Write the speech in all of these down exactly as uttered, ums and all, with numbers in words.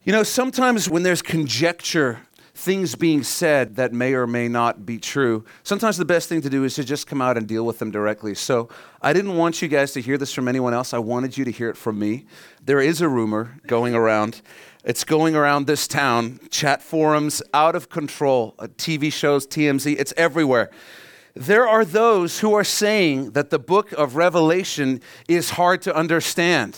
You know, sometimes when there's conjecture, things being said that may or may not be true, sometimes the best thing to do is to just come out and deal with them directly. So I didn't want you guys to hear this from anyone else. I wanted you to hear it from me. There is a rumor going around. It's going around this town, chat forums, out of control, uh, T V shows, T M Z, it's everywhere. There are those who are saying that the book of Revelation is hard to understand.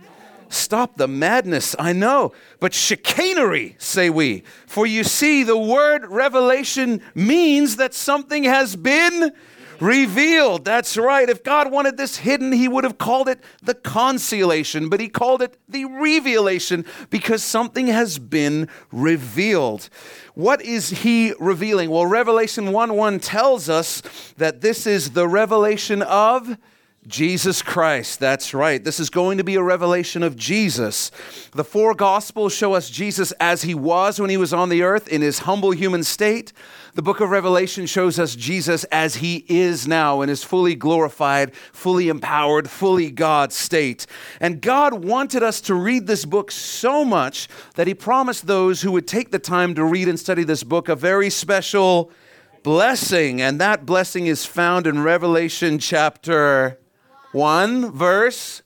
Stop the madness, I know, but chicanery, say we. For you see, the word revelation means that something has been revealed. That's right. If God wanted this hidden, he would have called it the concealation, but he called it the revelation because something has been revealed. What is he revealing? Well, Revelation one one tells us that this is the revelation of Jesus Christ. That's right. This is going to be a revelation of Jesus. The four Gospels show us Jesus as he was when he was on the earth in his humble human state. The book of Revelation shows us Jesus as he is now in his fully glorified, fully empowered, fully God state. And God wanted us to read this book so much that he promised those who would take the time to read and study this book a very special blessing. And that blessing is found in Revelation chapter one, verse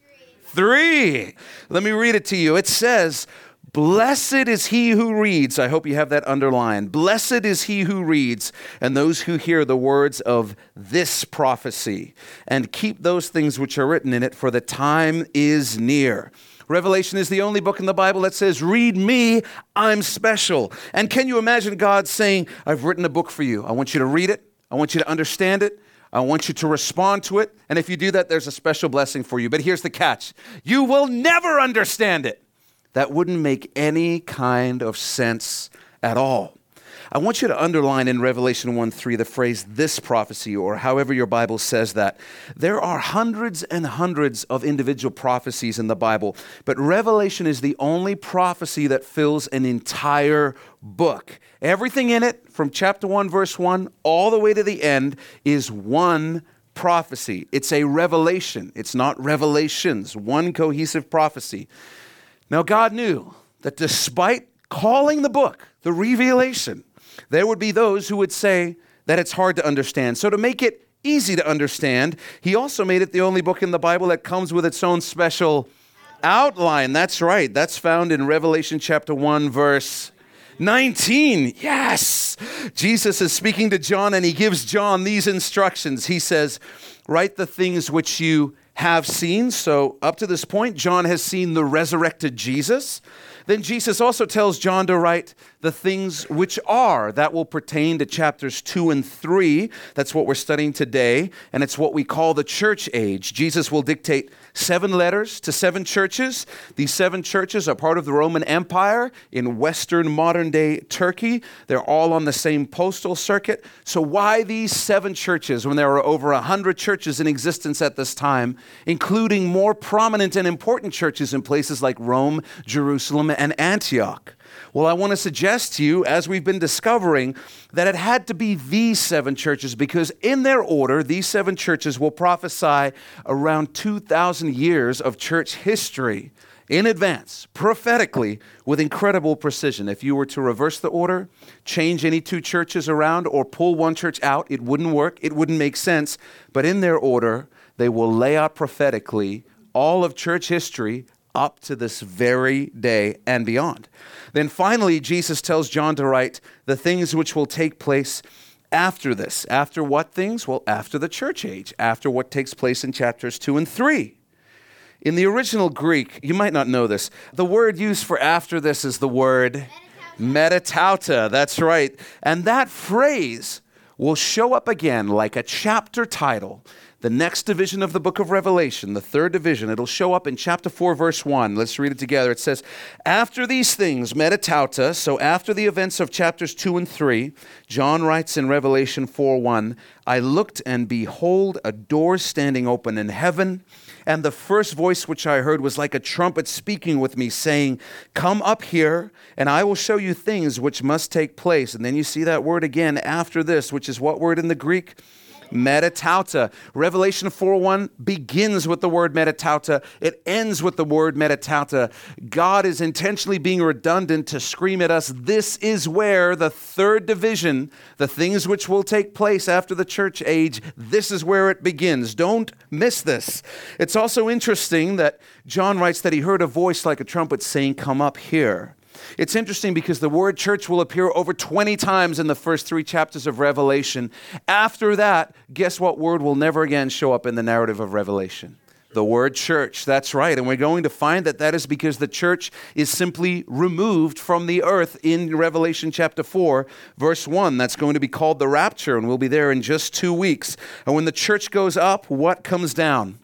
three. Let me read it to you. It says, "Blessed is he who reads." I hope you have that underlined. "Blessed is he who reads, and those who hear the words of this prophecy, and keep those things which are written in it, for the time is near." Revelation is the only book in the Bible that says, "Read me, I'm special." And can you imagine God saying, "I've written a book for you. I want you to read it. I want you to understand it. I want you to respond to it. And if you do that, there's a special blessing for you." But here's the catch. You will never understand it. That wouldn't make any kind of sense at all. I want you to underline in Revelation one three the phrase "this prophecy," or however your Bible says that. There are hundreds and hundreds of individual prophecies in the Bible, but Revelation is the only prophecy that fills an entire book. Everything in it, from chapter one, verse one, all the way to the end, is one prophecy. It's a revelation. It's not revelations, one cohesive prophecy. Now, God knew that despite calling the book the Revelation, there would be those who would say that it's hard to understand. So to make it easy to understand, he also made it the only book in the Bible that comes with its own special outline. That's right. That's found in Revelation chapter one, verse nineteen. Yes! Jesus is speaking to John, and he gives John these instructions. He says, "Write the things which you have seen." So up to this point, John has seen the resurrected Jesus. Then Jesus also tells John to write the things which are. That will pertain to chapters two and three. That's what we're studying today, and it's what we call the church age. Jesus will dictate seven letters to seven churches. These seven churches are part of the Roman Empire in Western modern-day Turkey. They're all on the same postal circuit. So why these seven churches when there are over one hundred churches in existence at this time, including more prominent and important churches in places like Rome, Jerusalem, and Antioch? Well, I want to suggest to you, as we've been discovering, that it had to be these seven churches because in their order, these seven churches will prophesy around two thousand years of church history in advance, prophetically, with incredible precision. If you were to reverse the order, change any two churches around, or pull one church out, it wouldn't work. It wouldn't make sense. But in their order, they will lay out prophetically all of church history up to this very day and beyond. Then finally, Jesus tells John to write the things which will take place after this. After what things? Well, after the church age, after what takes place in chapters two and three. In the original Greek, you might not know this, the word used for after this is the word metatauta. That's right. And that phrase will show up again like a chapter title. The next division of the book of Revelation, the third division, it'll show up in chapter four, verse one. Let's read it together. It says, "After these things, metatauta," so after the events of chapters two and three, John writes in Revelation four one, "I looked, and behold, a door standing open in heaven, and the first voice which I heard was like a trumpet speaking with me, saying, 'Come up here, and I will show you things which must take place.'" And then you see that word again after this, which is what word in the Greek? Metatauta. Revelation four one begins with the word metatauta. It ends with the word metatauta. God is intentionally being redundant to scream at us, this is where the third division, the things which will take place after the church age, this is where it begins. Don't miss this. It's also interesting that John writes that he heard a voice like a trumpet saying, come up here. It's interesting because the word church will appear over twenty times in the first three chapters of Revelation. After that, guess what word will never again show up in the narrative of Revelation? The word church, that's right. And we're going to find that that is because the church is simply removed from the earth in Revelation chapter four, verse one. That's going to be called the rapture, and we'll be there in just two weeks. And when the church goes up, what comes down?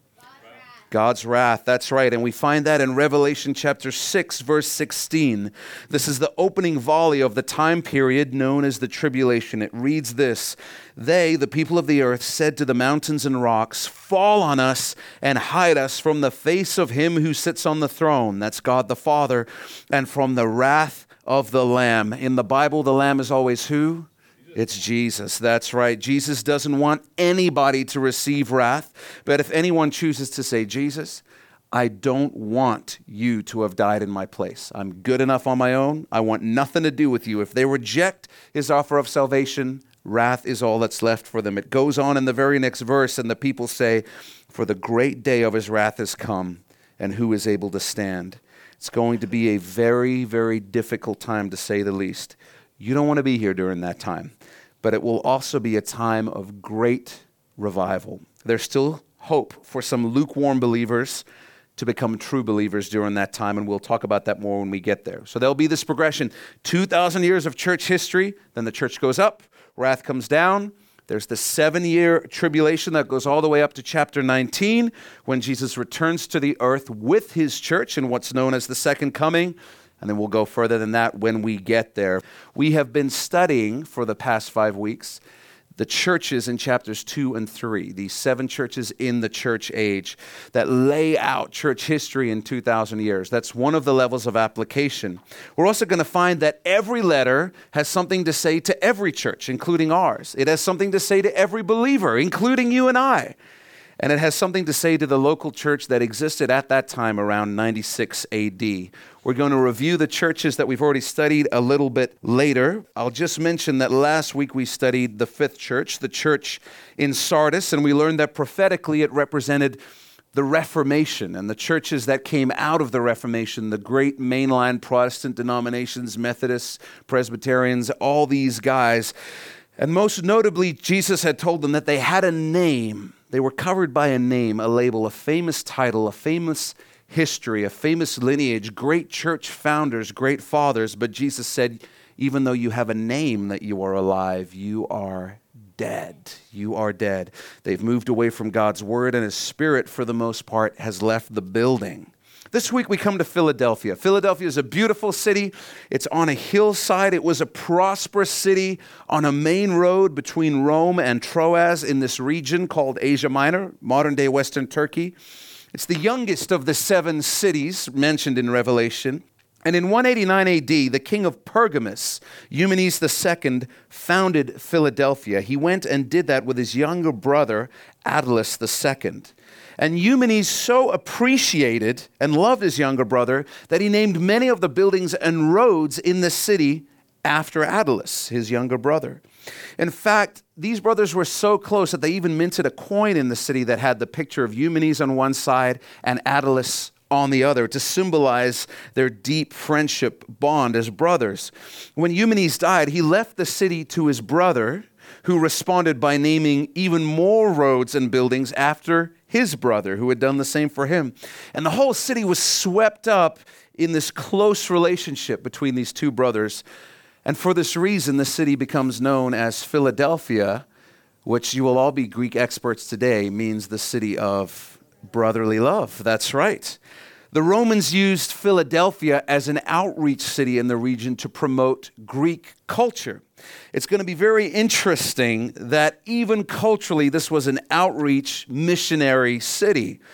God's wrath, that's right. And we find that in Revelation chapter six, verse sixteen. This is the opening volley of the time period known as the tribulation. It reads this, they, the people of the earth, said to the mountains and rocks, fall on us and hide us from the face of him who sits on the throne, that's God the Father, and from the wrath of the Lamb. In the Bible, the Lamb is always who? It's Jesus. That's right. Jesus doesn't want anybody to receive wrath. But if anyone chooses to say, Jesus, I don't want you to have died in my place. I'm good enough on my own. I want nothing to do with you. If they reject his offer of salvation, wrath is all that's left for them. It goes on in the very next verse, and the people say, for the great day of his wrath has come, and who is able to stand? It's going to be a very, very difficult time, to say the least. You don't want to be here during that time. But it will also be a time of great revival. There's still hope for some lukewarm believers to become true believers during that time, and we'll talk about that more when we get there. So there'll be this progression. two thousand years of church history, then the church goes up, wrath comes down. There's the seven-year tribulation that goes all the way up to chapter nineteen, when Jesus returns to the earth with his church in what's known as the second coming. And then we'll go further than that when we get there. We have been studying for the past five weeks the churches in chapters two and three, these seven churches in the church age that lay out church history in two thousand years. That's one of the levels of application. We're also going to find that every letter has something to say to every church, including ours. It has something to say to every believer, including you and I. And it has something to say to the local church that existed at that time around ninety-six A D. We're going to review the churches that we've already studied a little bit later. I'll just mention that last week we studied the fifth church, the church in Sardis, and we learned that prophetically it represented the Reformation and the churches that came out of the Reformation, the great mainline Protestant denominations, Methodists, Presbyterians, all these guys. And most notably, Jesus had told them that they had a name. They were covered by a name, a label, a famous title, a famous history, a famous lineage, great church founders, great fathers. But Jesus said, even though you have a name that you are alive, you are dead. You are dead. They've moved away from God's word, and his spirit, for the most part, has left the building. This week we come to Philadelphia. Philadelphia is a beautiful city. It's on a hillside. It was a prosperous city on a main road between Rome and Troas in this region called Asia Minor, modern-day Western Turkey. It's the youngest of the seven cities mentioned in Revelation. And in one eighty-nine A D, the king of Pergamus, Eumenes the Second, founded Philadelphia. He went and did that with his younger brother, Attalus the Second. And Eumenes so appreciated and loved his younger brother that he named many of the buildings and roads in the city after Attalus, his younger brother. In fact, these brothers were so close that they even minted a coin in the city that had the picture of Eumenes on one side and Attalus on the other to symbolize their deep friendship bond as brothers. When Eumenes died, he left the city to his brother, who responded by naming even more roads and buildings after his brother, who had done the same for him. And the whole city was swept up in this close relationship between these two brothers. And for this reason, the city becomes known as Philadelphia, which you will all be Greek experts today, means the city of brotherly love. That's right. The Romans used Philadelphia as an outreach city in the region to promote Greek culture. It's going to be very interesting that even culturally, this was an outreach missionary city.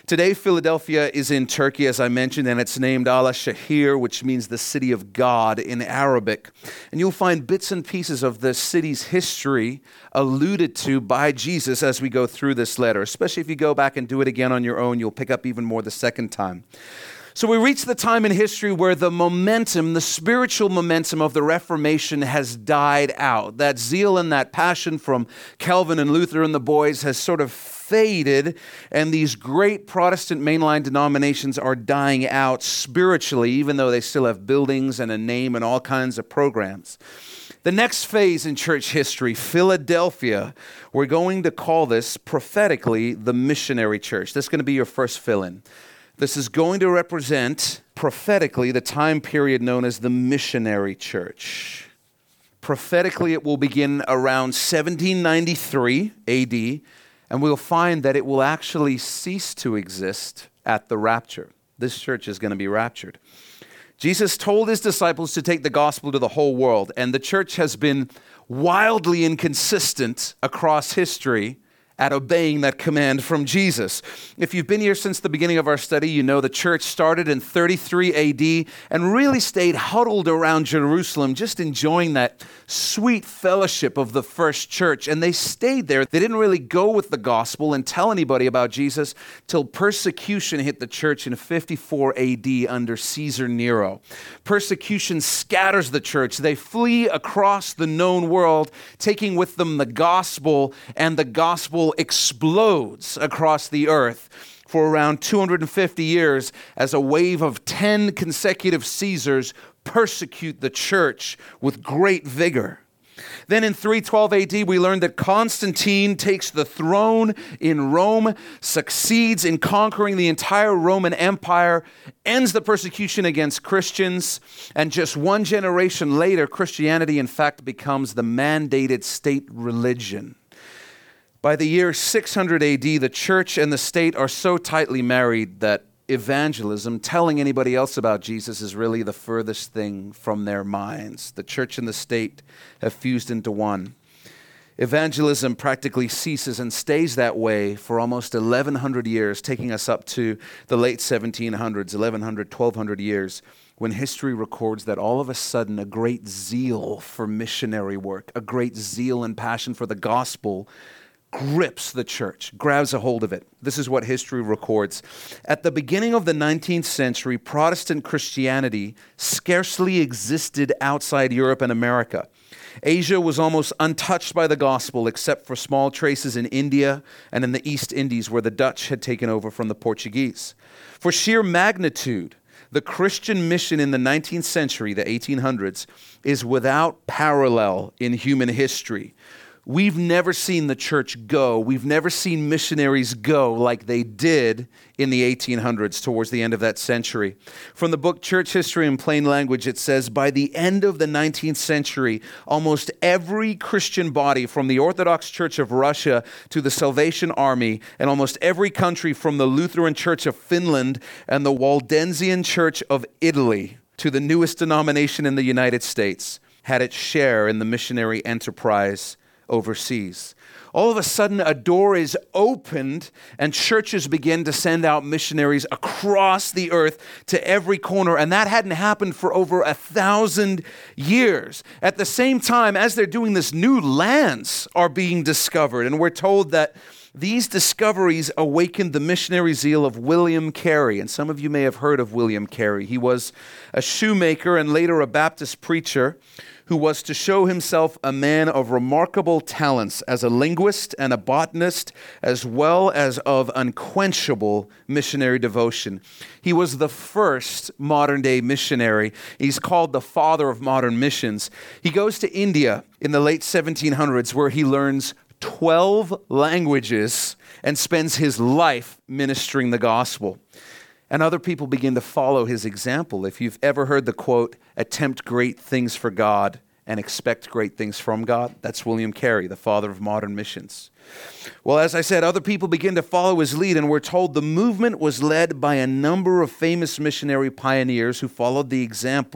Today, Philadelphia is in Turkey, as I mentioned, and it's named Al-Shahir, which means the city of God in Arabic. And you'll find bits and pieces of the city's history alluded to by Jesus as we go through this letter, especially if you go back and do it again on your own, you'll pick up even more the second time. So we reach the time in history where the momentum, the spiritual momentum of the Reformation has died out. That zeal and that passion from Calvin and Luther and the boys has sort of faded, and these great Protestant mainline denominations are dying out spiritually, even though they still have buildings and a name and all kinds of programs. The next phase in church history, Philadelphia, we're going to call this prophetically the missionary church. This is going to be your first fill-in. This is going to represent prophetically the time period known as the missionary church. Prophetically, it will begin around seventeen ninety-three A D, and we'll find that it will actually cease to exist at the rapture. This church is going to be raptured. Jesus told his disciples to take the gospel to the whole world, and the church has been wildly inconsistent across history at obeying that command from Jesus. If you've been here since the beginning of our study, you know the church started in thirty-three A D and really stayed huddled around Jerusalem, just enjoying that sweet fellowship of the first church. And they stayed there. They didn't really go with the gospel and tell anybody about Jesus till persecution hit the church in fifty-four A D under Caesar Nero. Persecution scatters the church. They flee across the known world, taking with them the gospel, and the gospel explodes across the earth for around two hundred fifty years as a wave of ten consecutive Caesars persecute the church with great vigor. Then in three twelve A D, we learned that Constantine takes the throne in Rome, succeeds in conquering the entire Roman Empire, ends the persecution against Christians, and just one generation later, Christianity in fact becomes the mandated state religion. By the year six hundred A D, the church and the state are so tightly married that evangelism, telling anybody else about Jesus, is really the furthest thing from their minds. The church and the state have fused into one. Evangelism practically ceases and stays that way for almost eleven hundred years, taking us up to the late seventeen hundreds, eleven hundred, twelve hundred years, when history records that all of a sudden a great zeal for missionary work, a great zeal and passion for the gospel grips the church, grabs a hold of it. This is what history records. At the beginning of the nineteenth century, Protestant Christianity scarcely existed outside Europe and America. Asia was almost untouched by the gospel, except for small traces in India and in the East Indies, where the Dutch had taken over from the Portuguese. For sheer magnitude, the Christian mission in the nineteenth century, the eighteen hundreds, is without parallel in human history. We've never seen the church go. We've never seen missionaries go like they did in the eighteen hundreds towards the end of that century. From the book Church History in Plain Language, it says, by the end of the nineteenth century, almost every Christian body from the Orthodox Church of Russia to the Salvation Army, and almost every country from the Lutheran Church of Finland and the Waldensian Church of Italy to the newest denomination in the United States, had its share in the missionary enterprise overseas. All of a sudden, a door is opened and churches begin to send out missionaries across the earth to every corner. And that hadn't happened for over a thousand years. At the same time, as they're doing this, new lands are being discovered. And we're told that these discoveries awakened the missionary zeal of William Carey. And some of you may have heard of William Carey. He was a shoemaker and later a Baptist preacher who was to show himself a man of remarkable talents as a linguist and a botanist, as well as of unquenchable missionary devotion. He was the first modern-day missionary. He's called the father of modern missions. He goes to India in the late seventeen hundreds, where he learns twelve languages and spends his life ministering the gospel. And other people begin to follow his example. If you've ever heard the quote, attempt great things for God and expect great things from God, that's William Carey, the father of modern missions. Well, as I said, other people begin to follow his lead, and we're told the movement was led by a number of famous missionary pioneers who followed the example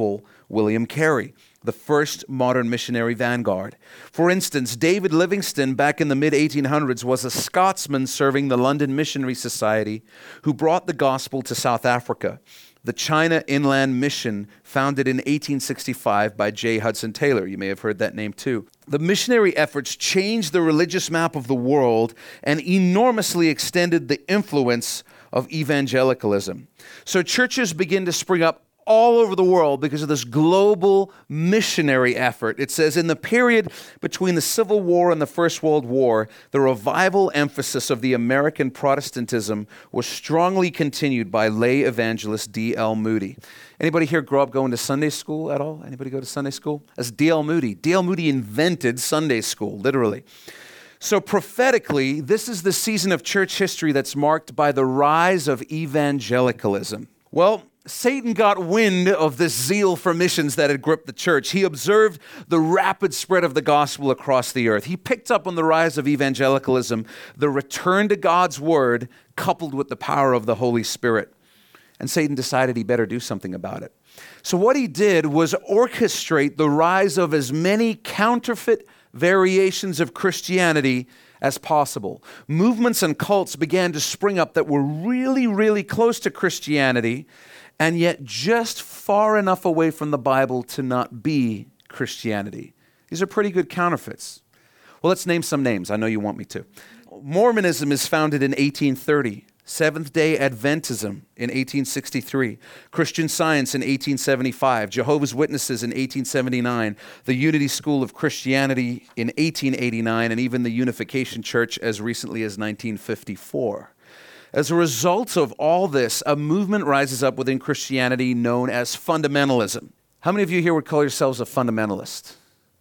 William Carey, the first modern missionary vanguard. For instance, David Livingstone back in the mid eighteen hundreds was a Scotsman serving the London Missionary Society who brought the gospel to South Africa. The China Inland Mission, founded in eighteen sixty-five by J. Hudson Taylor. You may have heard that name too. The missionary efforts changed the religious map of the world and enormously extended the influence of evangelicalism. So churches begin to spring up all over the world because of this global missionary effort. It says, in the period between the Civil War and the First World War, the revival emphasis of the American Protestantism was strongly continued by lay evangelist D L Moody. Anybody here grow up going to Sunday school at all? Anybody go to Sunday school? That's D L Moody. D L Moody invented Sunday school, literally. So prophetically, this is the season of church history that's marked by the rise of evangelicalism. Well, Satan got wind of this zeal for missions that had gripped the church. He observed the rapid spread of the gospel across the earth. He picked up on the rise of evangelicalism, the return to God's word, coupled with the power of the Holy Spirit. And Satan decided he better do something about it. So what he did was orchestrate the rise of as many counterfeit variations of Christianity as possible. Movements and cults began to spring up that were really, really close to Christianity, and yet just far enough away from the Bible to not be Christianity. These are pretty good counterfeits. Well, let's name some names. I know you want me to. Mormonism is founded in eighteen thirty. Seventh-day Adventism in eighteen sixty-three. Christian Science in eighteen seventy-five. Jehovah's Witnesses in eighteen seventy-nine. The Unity School of Christianity in eighteen eighty-nine, and even the Unification Church as recently as nineteen fifty-four. As a result of all this, a movement rises up within Christianity known as fundamentalism. How many of you here would call yourselves a fundamentalist?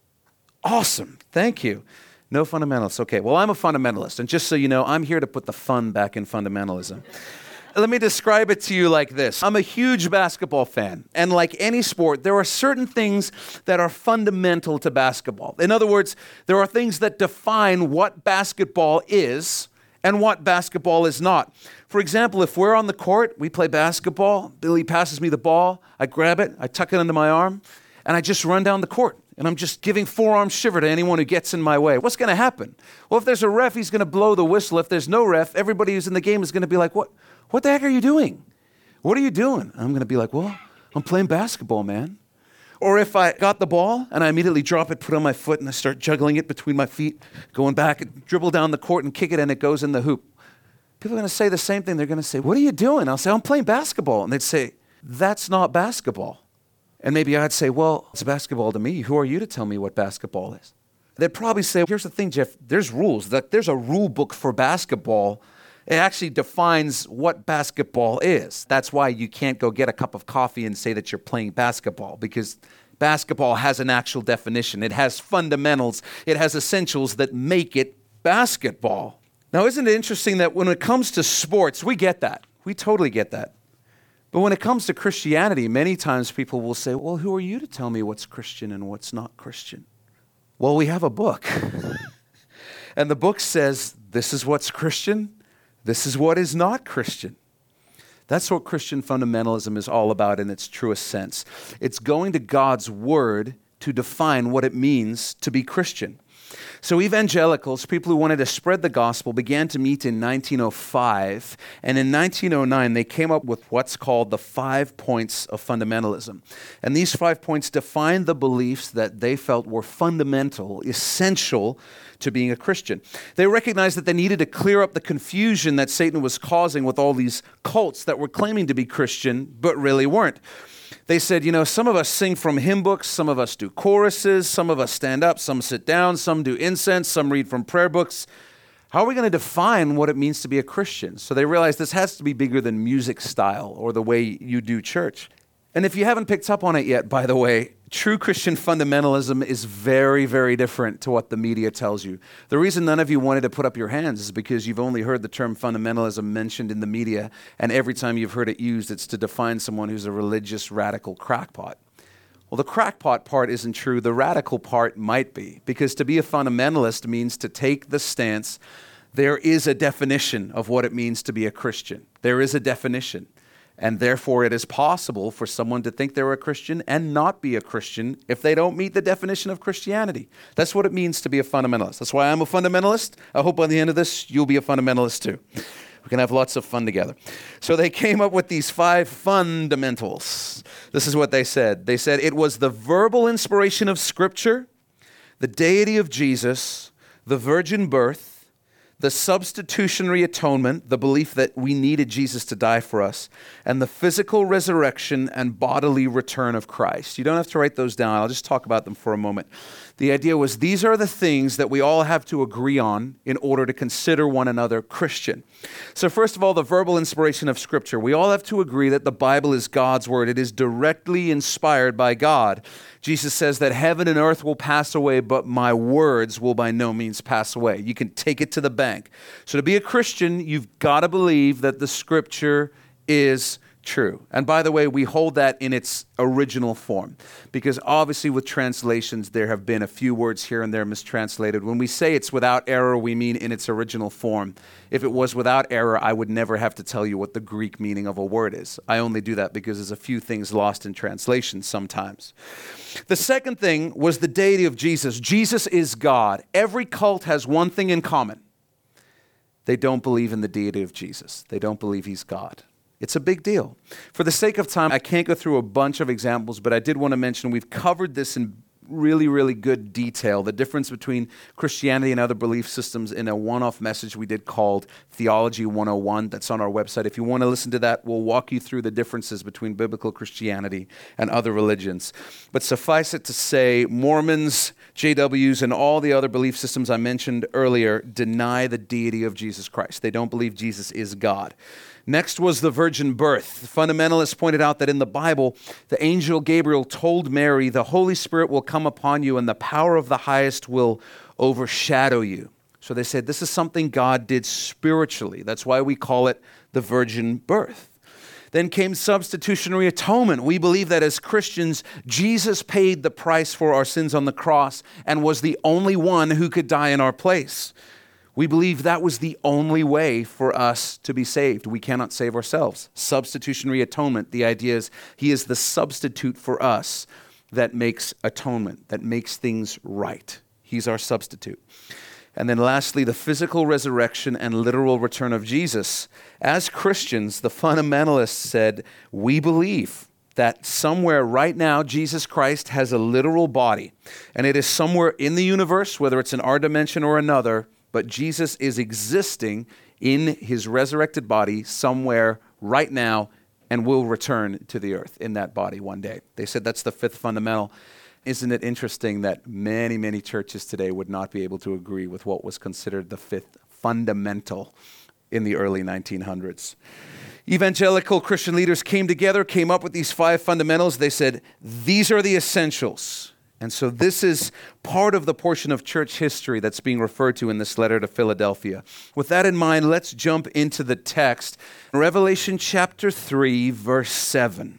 Awesome. Thank you. No fundamentalists. Okay, well, I'm a fundamentalist. And just so you know, I'm here to put the fun back in fundamentalism. Let me describe it to you like this. I'm a huge basketball fan. And like any sport, there are certain things that are fundamental to basketball. In other words, there are things that define what basketball is and what basketball is not. For example, if we're on the court, we play basketball, Billy passes me the ball, I grab it, I tuck it under my arm, and I just run down the court. And I'm just giving forearm shiver to anyone who gets in my way. What's going to happen? Well, if there's a ref, he's going to blow the whistle. If there's no ref, everybody who's in the game is going to be like, what, what the heck are you doing? What are you doing? I'm going to be like, well, I'm playing basketball, man. Or if I got the ball and I immediately drop it, put it on my foot, and I start juggling it between my feet, going back and dribble down the court and kick it, and it goes in the hoop. People are going to say the same thing. They're going to say, what are you doing? I'll say, I'm playing basketball. And they'd say, that's not basketball. And maybe I'd say, well, it's basketball to me. Who are you to tell me what basketball is? They'd probably say, here's the thing, Jeff, there's rules. There's a rule book for basketball. It actually defines what basketball is. That's why you can't go get a cup of coffee and say that you're playing basketball, because basketball has an actual definition. It has fundamentals. It has essentials that make it basketball. Now, isn't it interesting that when it comes to sports, we get that. We totally get that. But when it comes to Christianity, many times people will say, well, who are you to tell me what's Christian and what's not Christian? Well, we have a book. And the book says, this is what's Christian. This is what is not Christian. That's what Christian fundamentalism is all about in its truest sense. It's going to God's word to define what it means to be Christian. So evangelicals, people who wanted to spread the gospel, began to meet in nineteen oh five, and in nineteen oh nine they came up with what's called the five points of fundamentalism. And these five points defined the beliefs that they felt were fundamental, essential to being a Christian. They recognized that they needed to clear up the confusion that Satan was causing with all these cults that were claiming to be Christian, but really weren't. They said, you know, some of us sing from hymn books, some of us do choruses, some of us stand up, some sit down, some do incense, some read from prayer books. How are we going to define what it means to be a Christian? So they realized this has to be bigger than music style or the way you do church. And if you haven't picked up on it yet, by the way, true Christian fundamentalism is very, very different to what the media tells you. The reason none of you wanted to put up your hands is because you've only heard the term fundamentalism mentioned in the media, and every time you've heard it used, it's to define someone who's a religious radical crackpot. Well, the crackpot part isn't true. The radical part might be, because to be a fundamentalist means to take the stance, there is a definition of what it means to be a Christian. There is a definition. And therefore, it is possible for someone to think they're a Christian and not be a Christian if they don't meet the definition of Christianity. That's what it means to be a fundamentalist. That's why I'm a fundamentalist. I hope by the end of this, you'll be a fundamentalist too. We can have lots of fun together. So they came up with these five fundamentals. This is what they said. They said it was the verbal inspiration of Scripture, the deity of Jesus, the virgin birth, the substitutionary atonement, the belief that we needed Jesus to die for us, and the physical resurrection and bodily return of Christ. You don't have to write those down. I'll just talk about them for a moment. The idea was these are the things that we all have to agree on in order to consider one another Christian. So first of all, the verbal inspiration of Scripture. We all have to agree that the Bible is God's word. It is directly inspired by God. Jesus says that heaven and earth will pass away, but my words will by no means pass away. You can take it to the bank. So to be a Christian, you've got to believe that the Scripture is true. And by the way, we hold that in its original form, because obviously with translations, there have been a few words here and there mistranslated. When we say it's without error, we mean in its original form. If it was without error, I would never have to tell you what the Greek meaning of a word is. I only do that because there's a few things lost in translation sometimes. The second thing was the deity of Jesus. Jesus is God. Every cult has one thing in common. They don't believe in the deity of Jesus. They don't believe he's God. It's a big deal. For the sake of time, I can't go through a bunch of examples, but I did want to mention we've covered this in really, really good detail, the difference between Christianity and other belief systems in a one-off message we did called Theology one oh one. That's on our website. If you want to listen to that, we'll walk you through the differences between biblical Christianity and other religions. But suffice it to say, Mormons, J Ws, and all the other belief systems I mentioned earlier deny the deity of Jesus Christ. They don't believe Jesus is God. Next was the virgin birth. The fundamentalists pointed out that in the Bible, the angel Gabriel told Mary, the Holy Spirit will come upon you and the power of the highest will overshadow you. So they said this is something God did spiritually. That's why we call it the virgin birth. Then came substitutionary atonement. We believe that as Christians, Jesus paid the price for our sins on the cross and was the only one who could die in our place. We believe that was the only way for us to be saved. We cannot save ourselves. Substitutionary atonement, the idea is he is the substitute for us that makes atonement, that makes things right. He's our substitute. And then lastly, the physical resurrection and literal return of Jesus. As Christians, the fundamentalists said, we believe that somewhere right now, Jesus Christ has a literal body. And it is somewhere in the universe, whether it's in our dimension or another, but Jesus is existing in his resurrected body somewhere right now and will return to the earth in that body one day. They said that's the fifth fundamental. Isn't it interesting that many, many churches today would not be able to agree with what was considered the fifth fundamental in the early nineteen hundreds? Evangelical Christian leaders came together, came up with these five fundamentals. They said, these are the essentials. And so this is part of the portion of church history that's being referred to in this letter to Philadelphia. With that in mind, let's jump into the text. Revelation chapter three, verse seven.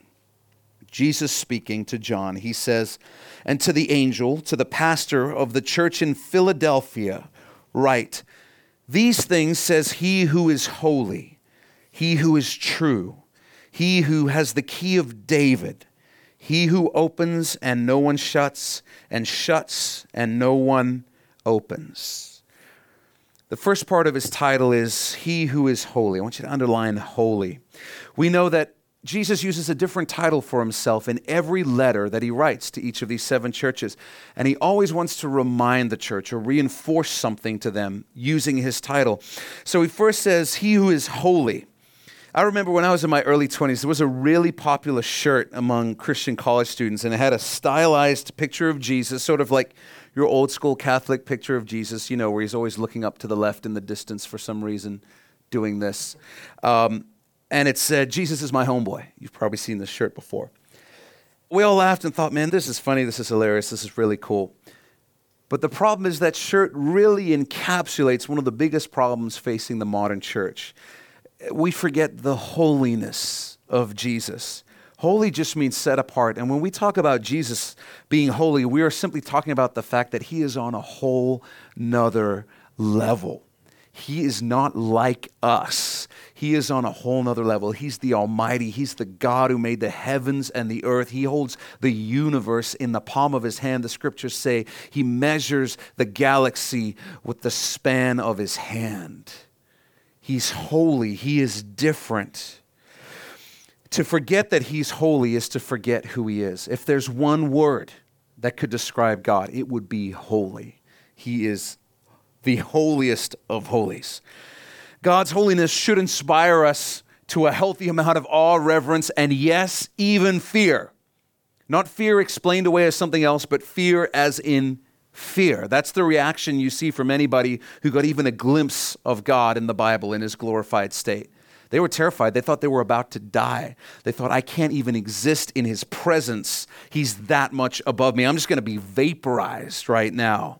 Jesus speaking to John, he says, and to the angel, to the pastor of the church in Philadelphia, write, these things says he who is holy, he who is true, he who has the key of David, he who opens and no one shuts, and shuts and no one opens. The first part of his title is He Who Is Holy. I want you to underline holy. We know that Jesus uses a different title for himself in every letter that he writes to each of these seven churches. And he always wants to remind the church or reinforce something to them using his title. So he first says, He who is holy. I remember when I was in my early twenties, there was a really popular shirt among Christian college students, and it had a stylized picture of Jesus, sort of like your old school Catholic picture of Jesus, you know, where he's always looking up to the left in the distance for some reason, doing this. Um, and it said, Jesus is my homeboy. You've probably seen this shirt before. We all laughed and thought, man, this is funny, this is hilarious, this is really cool. But the problem is that shirt really encapsulates one of the biggest problems facing the modern church. We forget the holiness of Jesus. Holy just means set apart. And when we talk about Jesus being holy, we are simply talking about the fact that he is on a whole nother level. He is not like us. He is on a whole nother level. He's the Almighty. He's the God who made the heavens and the earth. He holds the universe in the palm of his hand. The scriptures say he measures the galaxy with the span of his hand. He's holy. He is different. To forget that he's holy is to forget who he is. If there's one word that could describe God, it would be holy. He is the holiest of holies. God's holiness should inspire us to a healthy amount of awe, reverence, and yes, even fear. Not fear explained away as something else, but fear as in fear. That's the reaction you see from anybody who got even a glimpse of God in the Bible in his glorified state. They were terrified. They thought they were about to die. They thought, I can't even exist in his presence. He's that much above me. I'm just going to be vaporized right now.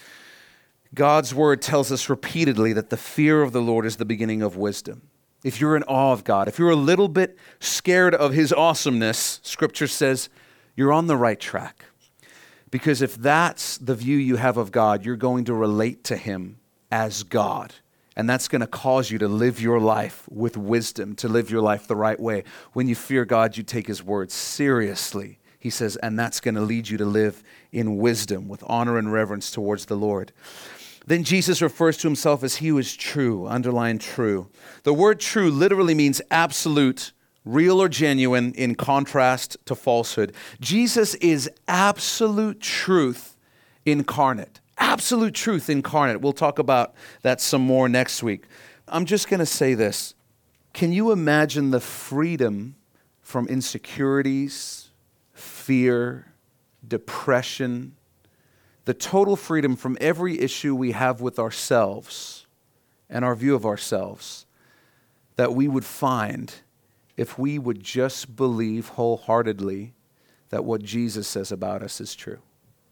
God's word tells us repeatedly that the fear of the Lord is the beginning of wisdom. If you're in awe of God, if you're a little bit scared of his awesomeness, Scripture says you're on the right track. Because if that's the view you have of God, you're going to relate to him as God. And that's going to cause you to live your life with wisdom, to live your life the right way. When you fear God, you take his word seriously. He says, and that's going to lead you to live in wisdom with honor and reverence towards the Lord. Then Jesus refers to himself as he who is true, underline true. The word true literally means absolute, real or genuine, in contrast to falsehood. Jesus is absolute truth incarnate. Absolute truth incarnate. We'll talk about that some more next week. I'm just going to say this. Can you imagine the freedom from insecurities, fear, depression, the total freedom from every issue we have with ourselves and our view of ourselves that we would find if we would just believe wholeheartedly that what Jesus says about us is true?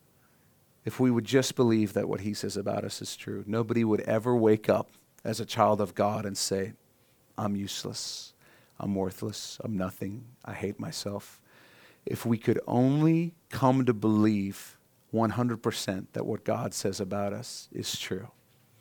If we would just believe that what he says about us is true, nobody would ever wake up as a child of God and say, I'm useless, I'm worthless, I'm nothing, I hate myself. If we could only come to believe one hundred percent that what God says about us is true.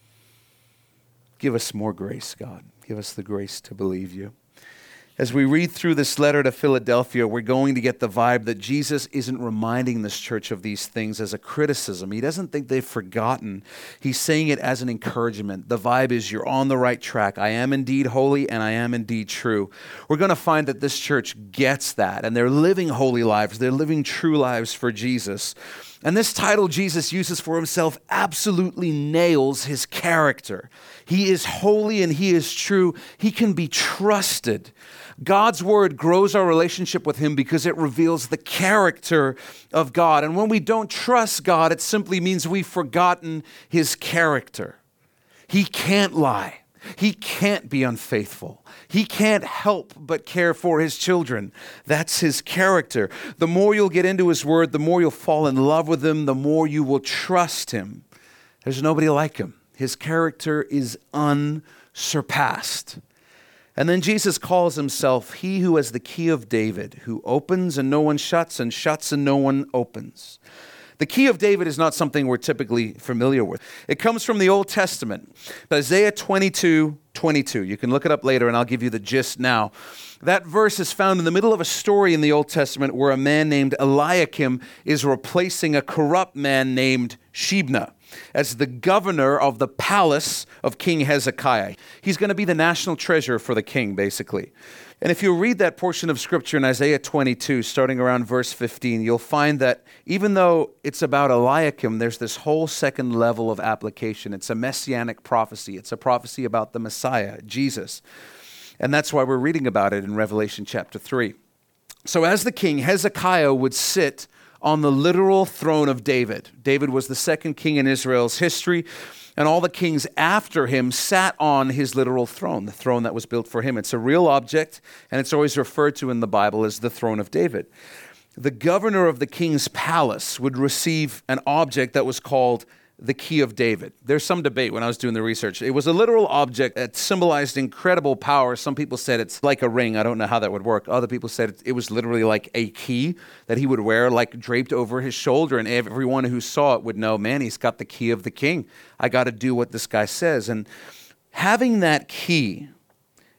Give us more grace, God. Give us the grace to believe you. As we read through this letter to Philadelphia, we're going to get the vibe that Jesus isn't reminding this church of these things as a criticism. He doesn't think they've forgotten. He's saying it as an encouragement. The vibe is you're on the right track. I am indeed holy and I am indeed true. We're going to find that this church gets that and they're living holy lives. They're living true lives for Jesus. And this title Jesus uses for himself absolutely nails his character. He is holy and he is true. He can be trusted. God's word grows our relationship with him because it reveals the character of God. And when we don't trust God, it simply means we've forgotten his character. He can't lie. He can't be unfaithful. He can't help but care for his children. That's his character. The more you'll get into his word, the more you'll fall in love with him, the more you will trust him. There's nobody like him. His character is unsurpassed. And then Jesus calls himself he who has the key of David, who opens and no one shuts, and shuts and no one opens. The key of David is not something we're typically familiar with. It comes from the Old Testament, Isaiah twenty-two twenty-two. You can look it up later and I'll give you the gist now. That verse is found in the middle of a story in the Old Testament where a man named Eliakim is replacing a corrupt man named Shebna as the governor of the palace of King Hezekiah. He's going to be the national treasure for the king, basically. And if you read that portion of Scripture in Isaiah twenty-two, starting around verse fifteen, you'll find that even though it's about Eliakim, there's this whole second level of application. It's a messianic prophecy. It's a prophecy about the Messiah, Jesus. And that's why we're reading about it in Revelation chapter three. So as the king, Hezekiah would sit on the literal throne of David. David was the second king in Israel's history, and all the kings after him sat on his literal throne, the throne that was built for him. It's a real object, and it's always referred to in the Bible as the throne of David. The governor of the king's palace would receive an object that was called the key of David. There's some debate when I was doing the research. It was a literal object that symbolized incredible power. Some people said it's like a ring. I don't know how that would work. Other people said it was literally like a key that he would wear, like draped over his shoulder, and everyone who saw it would know, man, he's got the key of the king. I got to do what this guy says. And having that key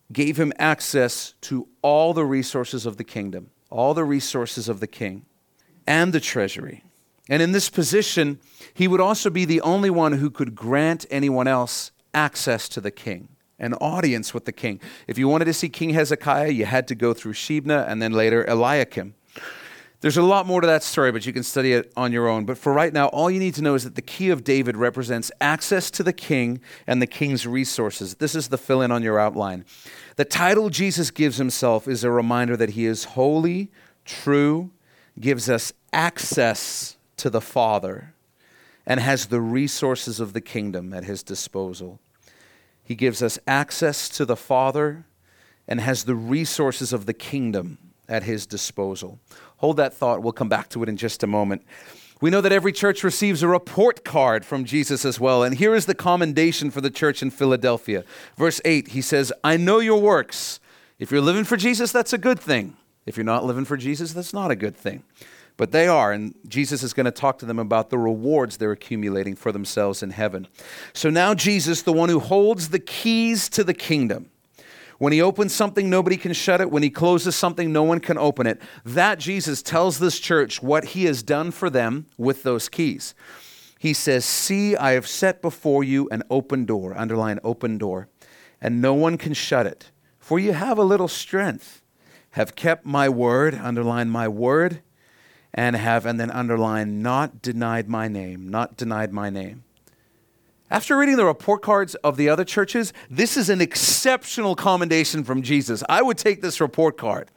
gave him access to all the resources of the kingdom, all the resources of the king and the treasury. And in this position, he would also be the only one who could grant anyone else access to the king, an audience with the king. If you wanted to see King Hezekiah, you had to go through Shebna and then later Eliakim. There's a lot more to that story, but you can study it on your own. But for right now, all you need to know is that the key of David represents access to the king and the king's resources. This is the fill-in on your outline. The title Jesus gives himself is a reminder that he is holy, true, gives us access to the Father, and has the resources of the kingdom at his disposal. He gives us access to the Father and has the resources of the kingdom at his disposal. Hold that thought. We'll come back to it in just a moment. We know that every church receives a report card from Jesus as well. And here is the commendation for the church in Philadelphia. Verse eight, he says, I know your works. If you're living for Jesus, that's a good thing. If you're not living for Jesus, that's not a good thing. But they are, and Jesus is going to talk to them about the rewards they're accumulating for themselves in heaven. So now Jesus, the one who holds the keys to the kingdom, when he opens something, nobody can shut it. When he closes something, no one can open it. That Jesus tells this church what he has done for them with those keys. He says, see, I have set before you an open door, underline open door, and no one can shut it. For you have a little strength, have kept my word, underline my word, and have, and then underline, not denied my name, not denied my name. After reading the report cards of the other churches, this is an exceptional commendation from Jesus. I would take this report card.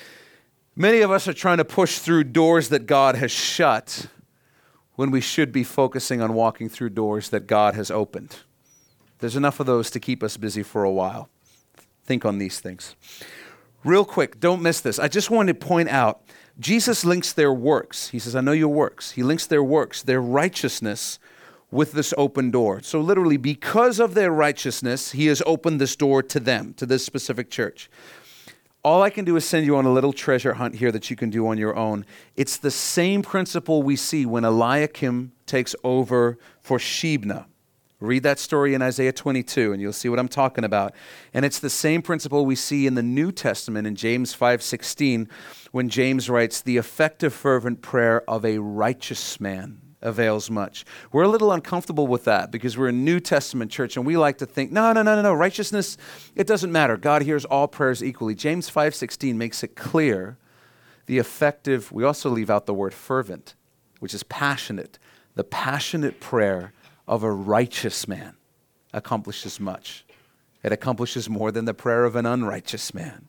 Many of us are trying to push through doors that God has shut when we should be focusing on walking through doors that God has opened. There's enough of those to keep us busy for a while. Think on these things. Real quick, don't miss this. I just wanted to point out, Jesus links their works. He says, I know your works. He links their works, their righteousness, with this open door. So literally, because of their righteousness, he has opened this door to them, to this specific church. All I can do is send you on a little treasure hunt here that you can do on your own. It's the same principle we see when Eliakim takes over for Shebna. Read that story in Isaiah twenty-two, and you'll see what I'm talking about. And it's the same principle we see in the New Testament in James five sixteen, when James writes, the effective fervent prayer of a righteous man avails much. We're a little uncomfortable with that because we're a New Testament church and we like to think, no, no, no, no, no, righteousness, it doesn't matter. God hears all prayers equally. James five sixteen makes it clear the effective, we also leave out the word fervent, which is passionate. The passionate prayer of a righteous man accomplishes much. It accomplishes more than the prayer of an unrighteous man.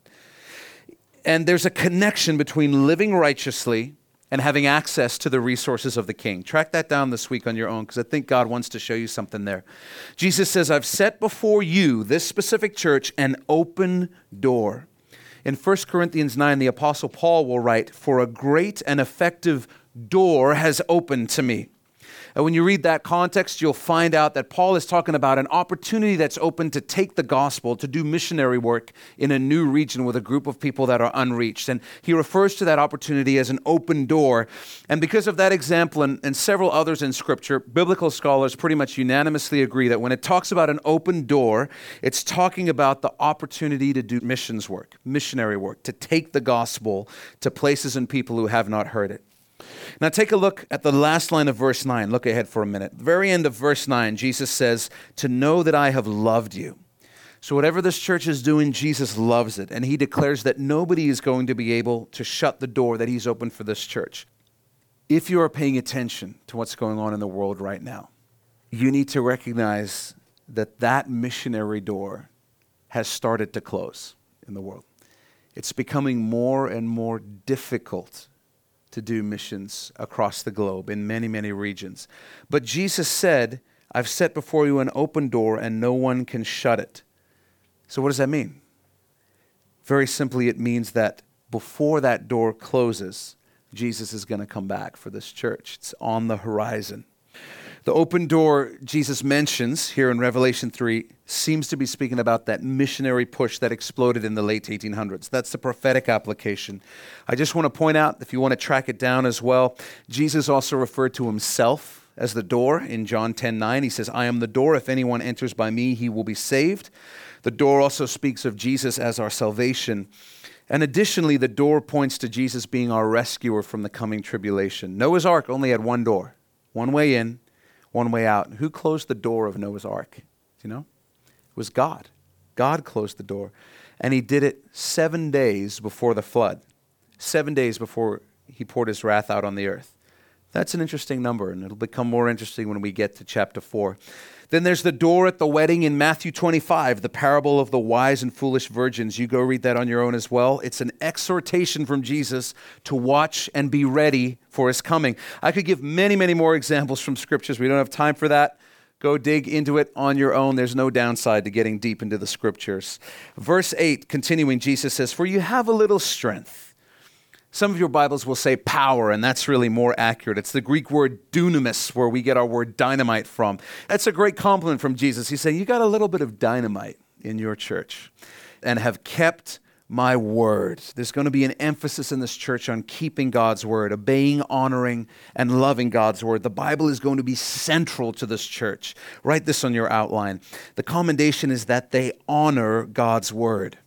And there's a connection between living righteously and having access to the resources of the king. Track that down this week on your own because I think God wants to show you something there. Jesus says, I've set before you, this specific church, an open door. In First Corinthians nine, the Apostle Paul will write, for a great and effective door has opened to me. And when you read that context, you'll find out that Paul is talking about an opportunity that's open to take the gospel, to do missionary work in a new region with a group of people that are unreached. And he refers to that opportunity as an open door. And because of that example and, and several others in Scripture, biblical scholars pretty much unanimously agree that when it talks about an open door, it's talking about the opportunity to do missions work, missionary work, to take the gospel to places and people who have not heard it. Now take a look at the last line of verse nine. Look ahead for a minute. The very end of verse nine, Jesus says, to know that I have loved you. So whatever this church is doing, Jesus loves it. And he declares that nobody is going to be able to shut the door that he's opened for this church. If you are paying attention to what's going on in the world right now, you need to recognize that that missionary door has started to close in the world. It's becoming more and more difficult to do missions across the globe in many, many regions. But Jesus said, I've set before you an open door and no one can shut it. So what does that mean? Very simply, it means that before that door closes, Jesus is going to come back for this church. It's on the horizon. The open door Jesus mentions here in Revelation three seems to be speaking about that missionary push that exploded in the late eighteen hundreds. That's the prophetic application. I just want to point out, if you want to track it down as well, Jesus also referred to himself as the door in John ten nine. He says, I am the door. If anyone enters by me, he will be saved. The door also speaks of Jesus as our salvation. And additionally, the door points to Jesus being our rescuer from the coming tribulation. Noah's Ark only had one door, one way in, one way out. Who closed the door of Noah's Ark? Do you know? It was God. God closed the door. And he did it seven days before the flood. Seven days before he poured his wrath out on the earth. That's an interesting number, and it'll become more interesting when we get to chapter four. Then there's the door at the wedding in Matthew twenty-five, the parable of the wise and foolish virgins. You go read that on your own as well. It's an exhortation from Jesus to watch and be ready for his coming. I could give many, many more examples from scriptures. We don't have time for that. Go dig into it on your own. There's no downside to getting deep into the scriptures. Verse eight, continuing, Jesus says, "For you have a little strength." Some of your Bibles will say power, and that's really more accurate. It's the Greek word dunamis, where we get our word dynamite from. That's a great compliment from Jesus. He's saying, you got a little bit of dynamite in your church and have kept my word. There's going to be an emphasis in this church on keeping God's word, obeying, honoring, and loving God's word. The Bible is going to be central to this church. Write this on your outline. The commendation is that they honor God's word.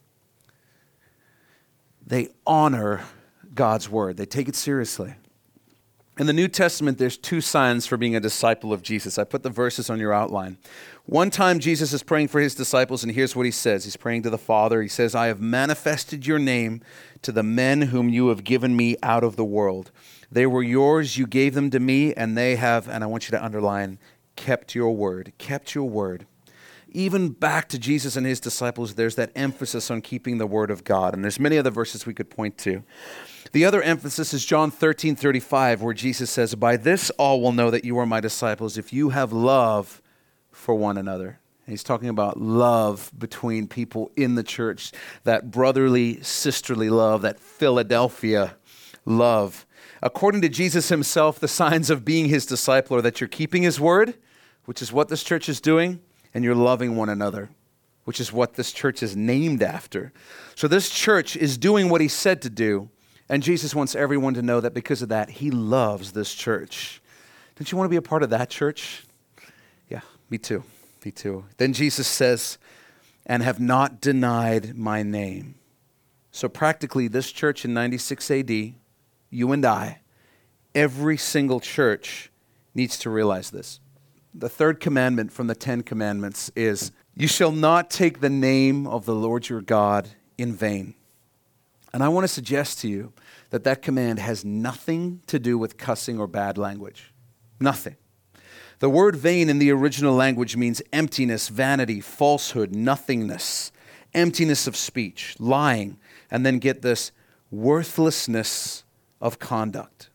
They honor God's word. They take it seriously. In the New Testament, there's two signs for being a disciple of Jesus. I put the verses on your outline. One time, Jesus is praying for his disciples, and here's what he says. He's praying to the Father. He says, "I have manifested your name to the men whom you have given me out of the world. They were yours. You gave them to me, and they have," and I want you to underline, "kept your word." Kept your word. Even back to Jesus and his disciples, there's that emphasis on keeping the word of God. And there's many other verses we could point to. The other emphasis is John thirteen thirty-five, where Jesus says, "By this all will know that you are my disciples, if you have love for one another." And he's talking about love between people in the church, that brotherly, sisterly love, that Philadelphia love. According to Jesus himself, the signs of being his disciple are that you're keeping his word, which is what this church is doing, and you're loving one another, which is what this church is named after. So this church is doing what he said to do, and Jesus wants everyone to know that because of that, he loves this church. Don't you want to be a part of that church? Yeah, me too. Me too. Then Jesus says, "and have not denied my name." So practically, this church in ninety-six A D, you and I, every single church needs to realize this. The third commandment from the Ten Commandments is, "You shall not take the name of the Lord your God in vain." And I want to suggest to you that that command has nothing to do with cussing or bad language. Nothing. The word vain in the original language means emptiness, vanity, falsehood, nothingness, emptiness of speech, lying, and then get this, worthlessness of conduct.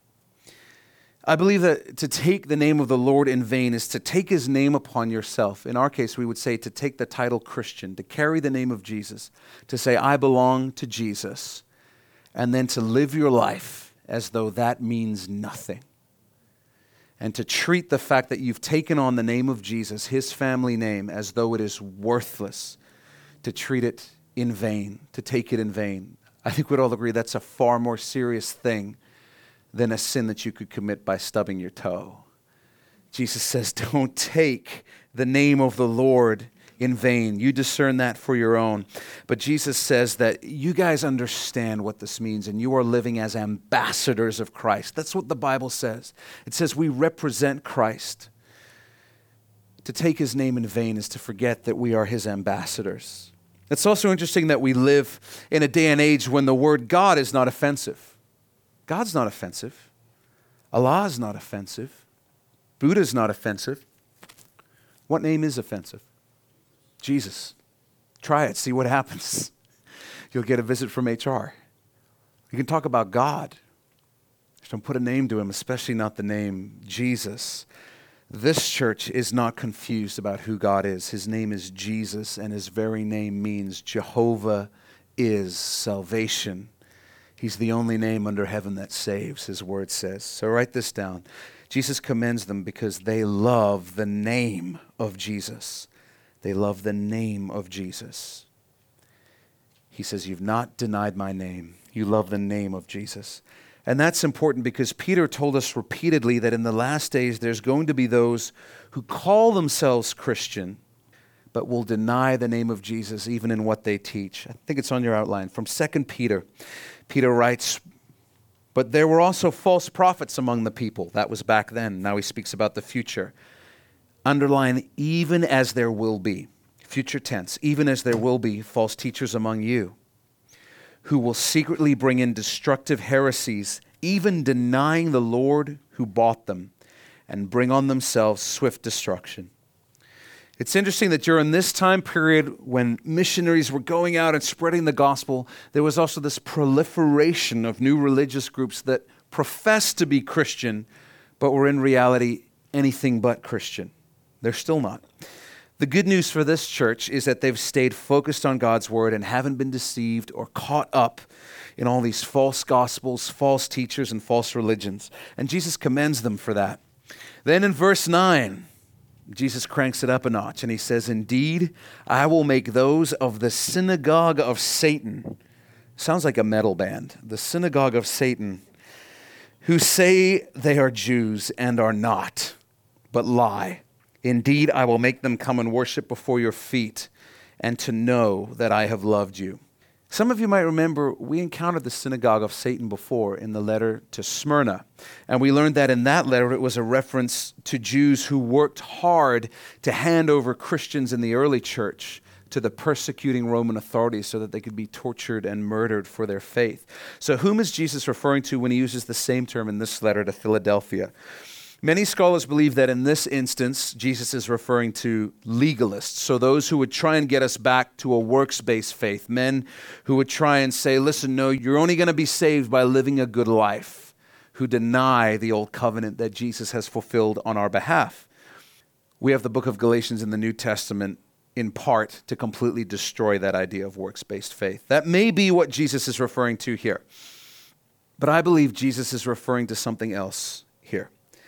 I believe that to take the name of the Lord in vain is to take his name upon yourself. In our case, we would say to take the title Christian, to carry the name of Jesus, to say, I belong to Jesus, and then to live your life as though that means nothing. And to treat the fact that you've taken on the name of Jesus, his family name, as though it is worthless, to treat it in vain, to take it in vain. I think we'd all agree that's a far more serious thing than a sin that you could commit by stubbing your toe. Jesus says, don't take the name of the Lord in vain. You discern that for your own. But Jesus says that you guys understand what this means, and you are living as ambassadors of Christ. That's what the Bible says. It says we represent Christ. To take his name in vain is to forget that we are his ambassadors. It's also interesting that we live in a day and age when the word God is not offensive. God's not offensive. Allah is not offensive. Buddha is not offensive. What name is offensive? Jesus. Try it. See what happens. You'll get a visit from H R. You can talk about God. Just don't put a name to him, especially not the name Jesus. This church is not confused about who God is. His name is Jesus, and his very name means Jehovah is salvation. He's the only name under heaven that saves, his word says. So write this down. Jesus commends them because they love the name of Jesus. They love the name of Jesus. He says, you've not denied my name. You love the name of Jesus. And that's important because Peter told us repeatedly that in the last days there's going to be those who call themselves Christian, but will deny the name of Jesus even in what they teach. I think it's on your outline. From Second Peter, Peter writes, but there were also false prophets among the people. That was back then. Now he speaks about the future. Underline, even as there will be, future tense, even as there will be false teachers among you, who will secretly bring in destructive heresies, even denying the Lord who bought them, and bring on themselves swift destruction. It's interesting that during this time period when missionaries were going out and spreading the gospel, there was also this proliferation of new religious groups that professed to be Christian, but were in reality anything but Christian. They're still not. The good news for this church is that they've stayed focused on God's word and haven't been deceived or caught up in all these false gospels, false teachers, and false religions. And Jesus commends them for that. Then in verse nine, Jesus cranks it up a notch and he says, indeed, I will make those of the synagogue of Satan. Sounds like a metal band. The synagogue of Satan, who say they are Jews and are not, but lie. Indeed, I will make them come and worship before your feet and to know that I have loved you. Some of you might remember we encountered the synagogue of Satan before in the letter to Smyrna. And we learned that in that letter it was a reference to Jews who worked hard to hand over Christians in the early church to the persecuting Roman authorities so that they could be tortured and murdered for their faith. So whom is Jesus referring to when he uses the same term in this letter to Philadelphia? Many scholars believe that in this instance, Jesus is referring to legalists, so those who would try and get us back to a works-based faith, men who would try and say, listen, no, you're only going to be saved by living a good life, who deny the old covenant that Jesus has fulfilled on our behalf. We have the book of Galatians in the New Testament in part to completely destroy that idea of works-based faith. That may be what Jesus is referring to here, but I believe Jesus is referring to something else here.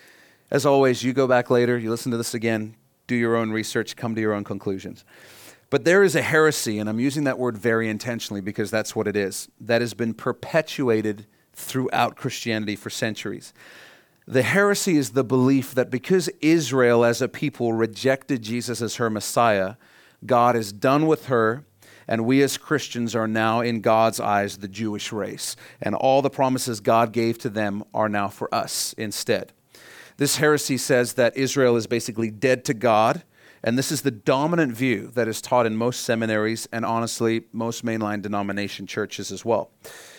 As always, you go back later, you listen to this again, do your own research, come to your own conclusions. But there is a heresy, and I'm using that word very intentionally because that's what it is, that has been perpetuated throughout Christianity for centuries. The heresy is the belief that because Israel as a people rejected Jesus as her Messiah, God is done with her, and we as Christians are now in God's eyes the Jewish race. And all the promises God gave to them are now for us instead. This heresy says that Israel is basically dead to God, and this is the dominant view that is taught in most seminaries and honestly most mainline denomination churches as well.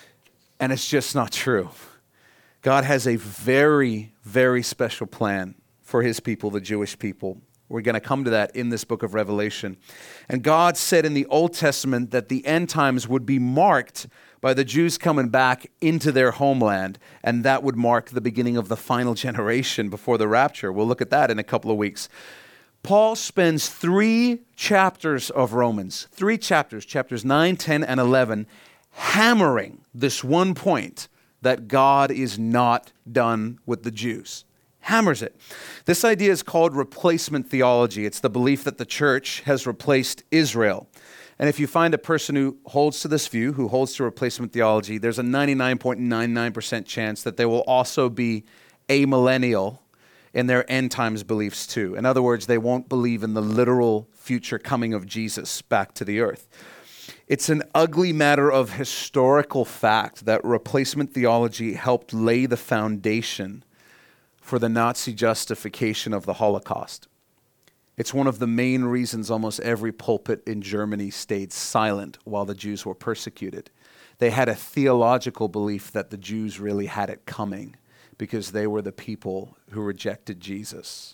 And it's just not true. God has a very, very special plan for his people, the Jewish people. We're going to come to that in this book of Revelation. And God said in the Old Testament that the end times would be marked by the Jews coming back into their homeland, and that would mark the beginning of the final generation before the rapture. We'll look at that in a couple of weeks. Paul spends three chapters of Romans, three chapters, chapters nine, ten, and eleven, hammering this one point that God is not done with the Jews. Hammers it. This idea is called replacement theology. It's the belief that the church has replaced Israel. And if you find a person who holds to this view, who holds to replacement theology, there's a ninety-nine point nine nine percent chance that they will also be amillennial in their end times beliefs too. In other words, they won't believe in the literal future coming of Jesus back to the earth. It's an ugly matter of historical fact that replacement theology helped lay the foundation for the Nazi justification of the Holocaust. It's one of the main reasons almost every pulpit in Germany stayed silent while the Jews were persecuted. They had a theological belief that the Jews really had it coming because they were the people who rejected Jesus.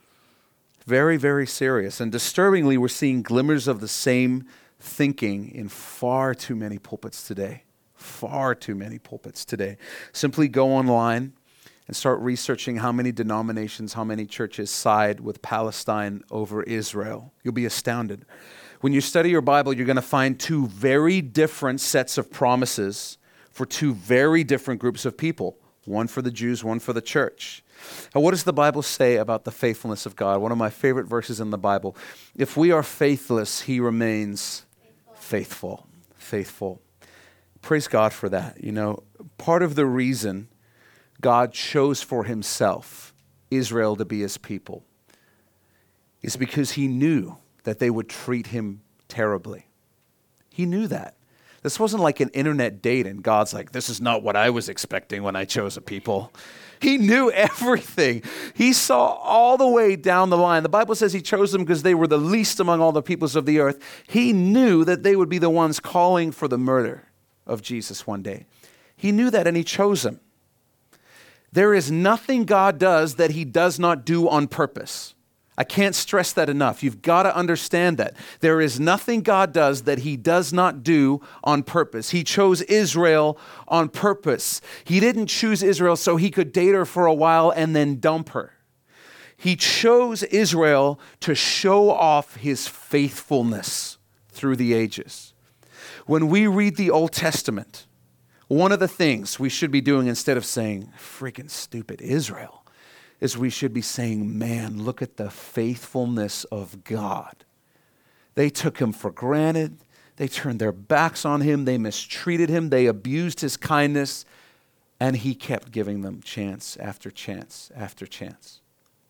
Very, very serious. And disturbingly, we're seeing glimmers of the same thinking in far too many pulpits today. Far too many pulpits today. Simply go online and start researching how many denominations, how many churches side with Palestine over Israel. You'll be astounded. When you study your Bible, you're going to find two very different sets of promises for two very different groups of people. One for the Jews, one for the church. And what does the Bible say about the faithfulness of God? One of my favorite verses in the Bible. If we are faithless, he remains faithful. Faithful. Praise God for that. You know, part of the reason God chose for himself Israel to be his people is because he knew that they would treat him terribly. He knew that. This wasn't like an internet date and God's like, this is not what I was expecting when I chose a people. He knew everything. He saw all the way down the line. The Bible says he chose them because they were the least among all the peoples of the earth. He knew that they would be the ones calling for the murder of Jesus one day. He knew that and he chose them. There is nothing God does that he does not do on purpose. I can't stress that enough. You've got to understand that. There is nothing God does that he does not do on purpose. He chose Israel on purpose. He didn't choose Israel so he could date her for a while and then dump her. He chose Israel to show off his faithfulness through the ages. When we read the Old Testament, one of the things we should be doing instead of saying, freaking stupid Israel, is we should be saying, man, look at the faithfulness of God. They took him for granted. They turned their backs on him. They mistreated him. They abused his kindness. And he kept giving them chance after chance after chance.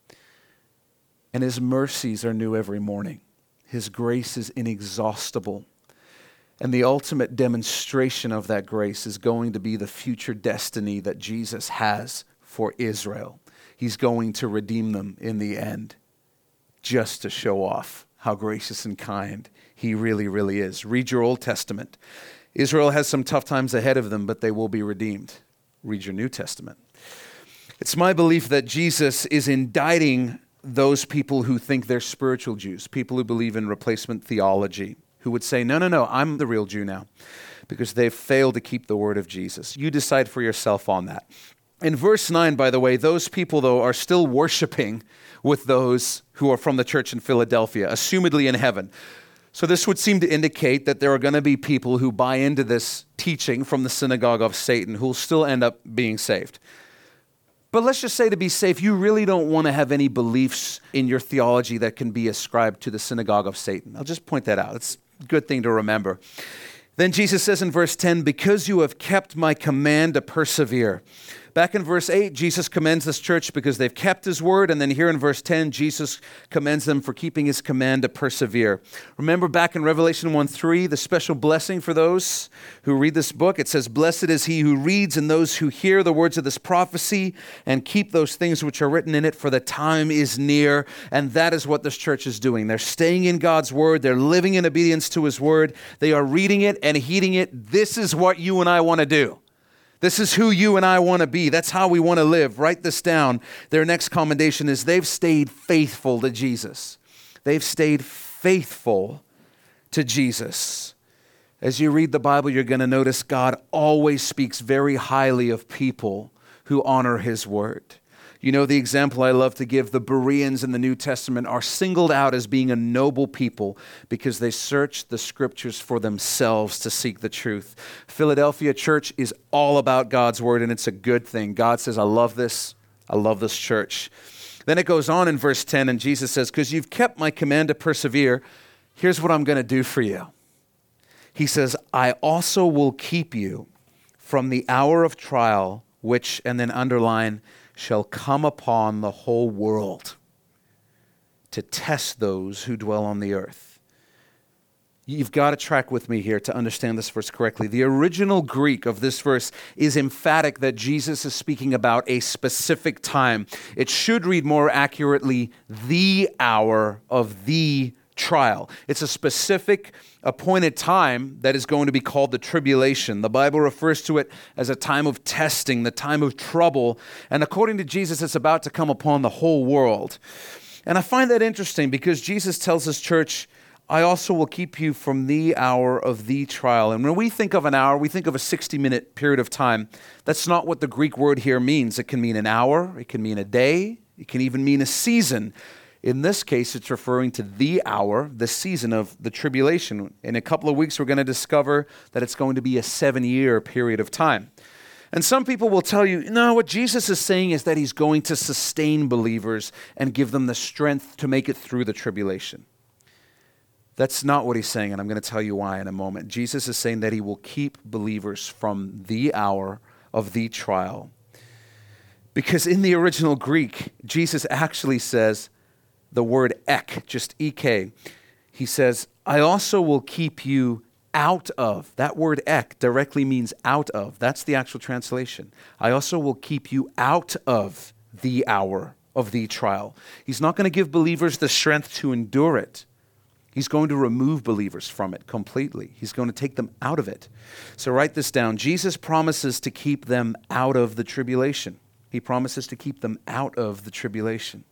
And his mercies are new every morning. His grace is inexhaustible. And the ultimate demonstration of that grace is going to be the future destiny that Jesus has for Israel. He's going to redeem them in the end, just to show off how gracious and kind he really, really is. Read your Old Testament. Israel has some tough times ahead of them, but they will be redeemed. Read your New Testament. It's my belief that Jesus is indicting those people who think they're spiritual Jews, people who believe in replacement theology, who would say, no, no, no, I'm the real Jew now, because they've failed to keep the word of Jesus. You decide for yourself on that. In verse nine, by the way, those people, though, are still worshiping with those who are from the church in Philadelphia, assumedly in heaven. So this would seem to indicate that there are going to be people who buy into this teaching from the synagogue of Satan who will still end up being saved. But let's just say, to be safe, you really don't want to have any beliefs in your theology that can be ascribed to the synagogue of Satan. I'll just point that out. It's a good thing to remember. Then Jesus says in verse ten, because you have kept my command to persevere. Back in verse eight, Jesus commends this church because they've kept his word. And then here in verse ten, Jesus commends them for keeping his command to persevere. Remember back in Revelation one three, the special blessing for those who read this book. It says, blessed is he who reads and those who hear the words of this prophecy and keep those things which are written in it, for the time is near. And that is what this church is doing. They're staying in God's word. They're living in obedience to his word. They are reading it and heeding it. This is what you and I want to do. This is who you and I want to be. That's how we want to live. Write this down. Their next commendation is they've stayed faithful to Jesus. They've stayed faithful to Jesus. As you read the Bible, you're going to notice God always speaks very highly of people who honor his word. You know, the example I love to give, the Bereans in the New Testament are singled out as being a noble people because they search the scriptures for themselves to seek the truth. Philadelphia church is all about God's word, and it's a good thing. God says, I love this. I love this church. Then it goes on in verse ten, and Jesus says, because you've kept my command to persevere, here's what I'm going to do for you. He says, I also will keep you from the hour of trial, which, and then underline, shall come upon the whole world to test those who dwell on the earth. You've got to track with me here to understand this verse correctly. The original Greek of this verse is emphatic that Jesus is speaking about a specific time. It should read more accurately, the hour of the trial. It's a specific appointed time that is going to be called the tribulation. The Bible refers to it as a time of testing, the time of trouble. And according to Jesus, it's about to come upon the whole world. And I find that interesting because Jesus tells his church, I also will keep you from the hour of the trial. And when we think of an hour, we think of a sixty-minute period of time. That's not what the Greek word here means. It can mean an hour. It can mean a day. It can even mean a season. In this case, it's referring to the hour, the season of the tribulation. In a couple of weeks, we're going to discover that it's going to be a seven-year period of time. And some people will tell you, no, what Jesus is saying is that he's going to sustain believers and give them the strength to make it through the tribulation. That's not what he's saying, and I'm going to tell you why in a moment. Jesus is saying that he will keep believers from the hour of the trial. Because in the original Greek, Jesus actually says, the word ek, just E K. He says, I also will keep you out of. That word ek directly means out of. That's the actual translation. I also will keep you out of the hour of the trial. He's not going to give believers the strength to endure it. He's going to remove believers from it completely. He's going to take them out of it. So write this down. Jesus promises to keep them out of the tribulation. He promises to keep them out of the tribulation.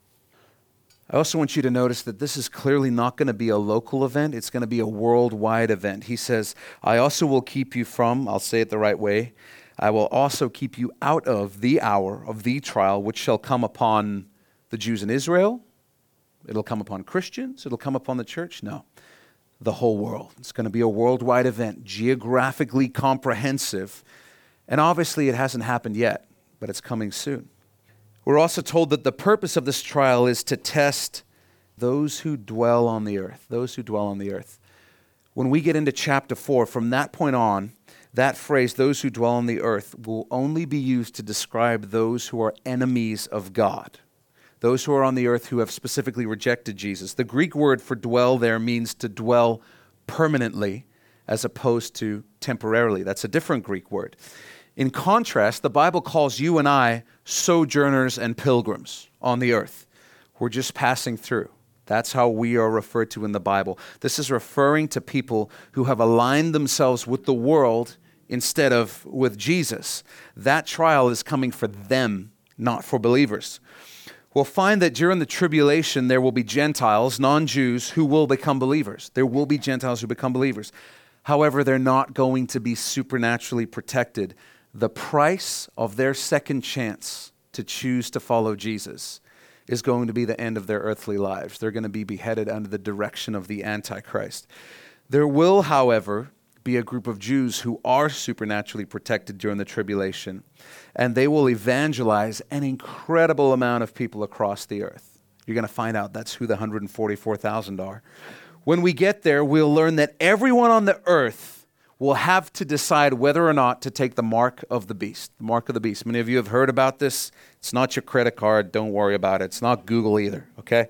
I also want you to notice that this is clearly not going to be a local event. It's going to be a worldwide event. He says, I also will keep you from, I'll say it the right way, I will also keep you out of the hour of the trial which shall come upon the Jews in Israel. It'll come upon Christians. It'll come upon the church. No, the whole world. It's going to be a worldwide event, geographically comprehensive. And obviously it hasn't happened yet, but it's coming soon. We're also told that the purpose of this trial is to test those who dwell on the earth, those who dwell on the earth. When we get into chapter four, from that point on, that phrase, those who dwell on the earth, will only be used to describe those who are enemies of God, those who are on the earth who have specifically rejected Jesus. The Greek word for dwell there means to dwell permanently as opposed to temporarily. That's a different Greek word. In contrast, the Bible calls you and I sojourners and pilgrims on the earth. We're just passing through. That's how we are referred to in the Bible. This is referring to people who have aligned themselves with the world instead of with Jesus. That trial is coming for them, not for believers. We'll find that during the tribulation, there will be Gentiles, non-Jews, who will become believers. There will be Gentiles who become believers. However, they're not going to be supernaturally protected. The price of their second chance to choose to follow Jesus is going to be the end of their earthly lives. They're going to be beheaded under the direction of the Antichrist. There will, however, be a group of Jews who are supernaturally protected during the tribulation, and they will evangelize an incredible amount of people across the earth. You're going to find out that's who the one hundred forty-four thousand are. When we get there, we'll learn that everyone on the earth will have to decide whether or not to take the mark of the beast. The mark of the beast. Many of you have heard about this. It's not your credit card. Don't worry about it. It's not Google either, okay?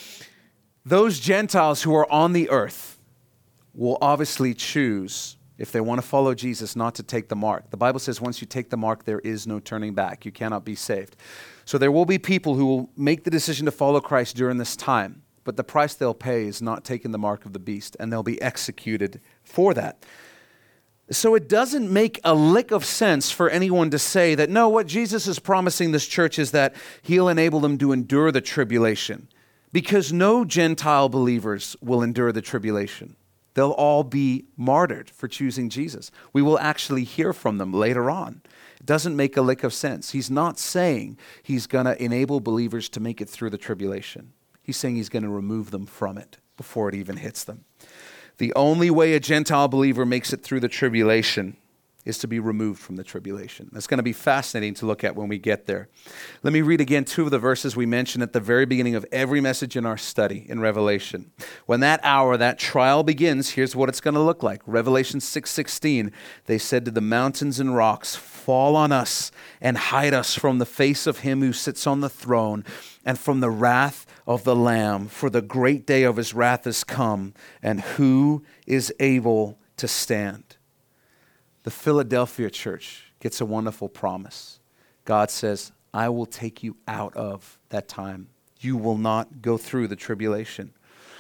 Those Gentiles who are on the earth will obviously choose, if they want to follow Jesus, not to take the mark. The Bible says once you take the mark, there is no turning back. You cannot be saved. So there will be people who will make the decision to follow Christ during this time, but the price they'll pay is not taking the mark of the beast, and they'll be executed for that. So it doesn't make a lick of sense for anyone to say that, no, what Jesus is promising this church is that he'll enable them to endure the tribulation, because no Gentile believers will endure the tribulation. They'll all be martyred for choosing Jesus. We will actually hear from them later on. It doesn't make a lick of sense. He's not saying he's going to enable believers to make it through the tribulation. He's saying he's going to remove them from it before it even hits them. The only way a Gentile believer makes it through the tribulation is to be removed from the tribulation. That's going to be fascinating to look at when we get there. Let me read again two of the verses we mentioned at the very beginning of every message in our study in Revelation. When that hour, that trial begins, here's what it's going to look like. Revelation six sixteen, they said to the mountains and rocks, fall on us and hide us from the face of him who sits on the throne and from the wrath of the Lamb, for the great day of his wrath is come, and who is able to stand? The Philadelphia church gets a wonderful promise. God says, I will take you out of that time. You will not go through the tribulation.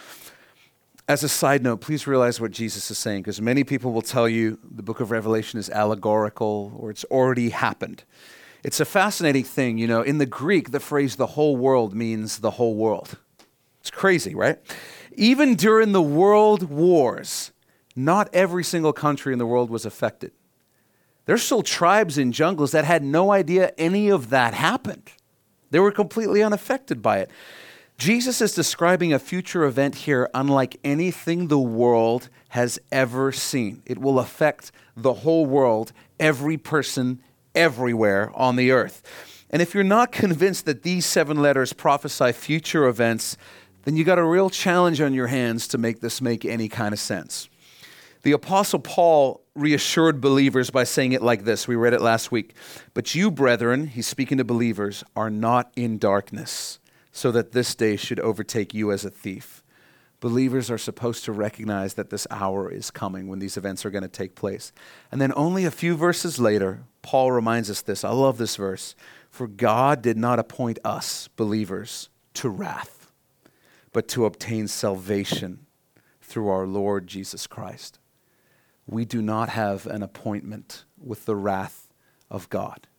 As a side note, please realize what Jesus is saying, because many people will tell you the book of Revelation is allegorical or it's already happened. It's a fascinating thing. You know, in the Greek, the phrase the whole world means the whole world. It's crazy, right? Even during the world wars, not every single country in the world was affected. There's still tribes in jungles that had no idea any of that happened. They were completely unaffected by it. Jesus is describing a future event here unlike anything the world has ever seen. It will affect the whole world, every person, everywhere on the earth. And if you're not convinced that these seven letters prophesy future events, then you got a real challenge on your hands to make this make any kind of sense. The Apostle Paul reassured believers by saying it like this. We read it last week. But you, brethren, he's speaking to believers, are not in darkness, so that this day should overtake you as a thief. Believers are supposed to recognize that this hour is coming when these events are going to take place. And then only a few verses later, Paul reminds us this. I love this verse. For God did not appoint us, believers, to wrath, but to obtain salvation through our Lord Jesus Christ. We do not have an appointment with the wrath of God.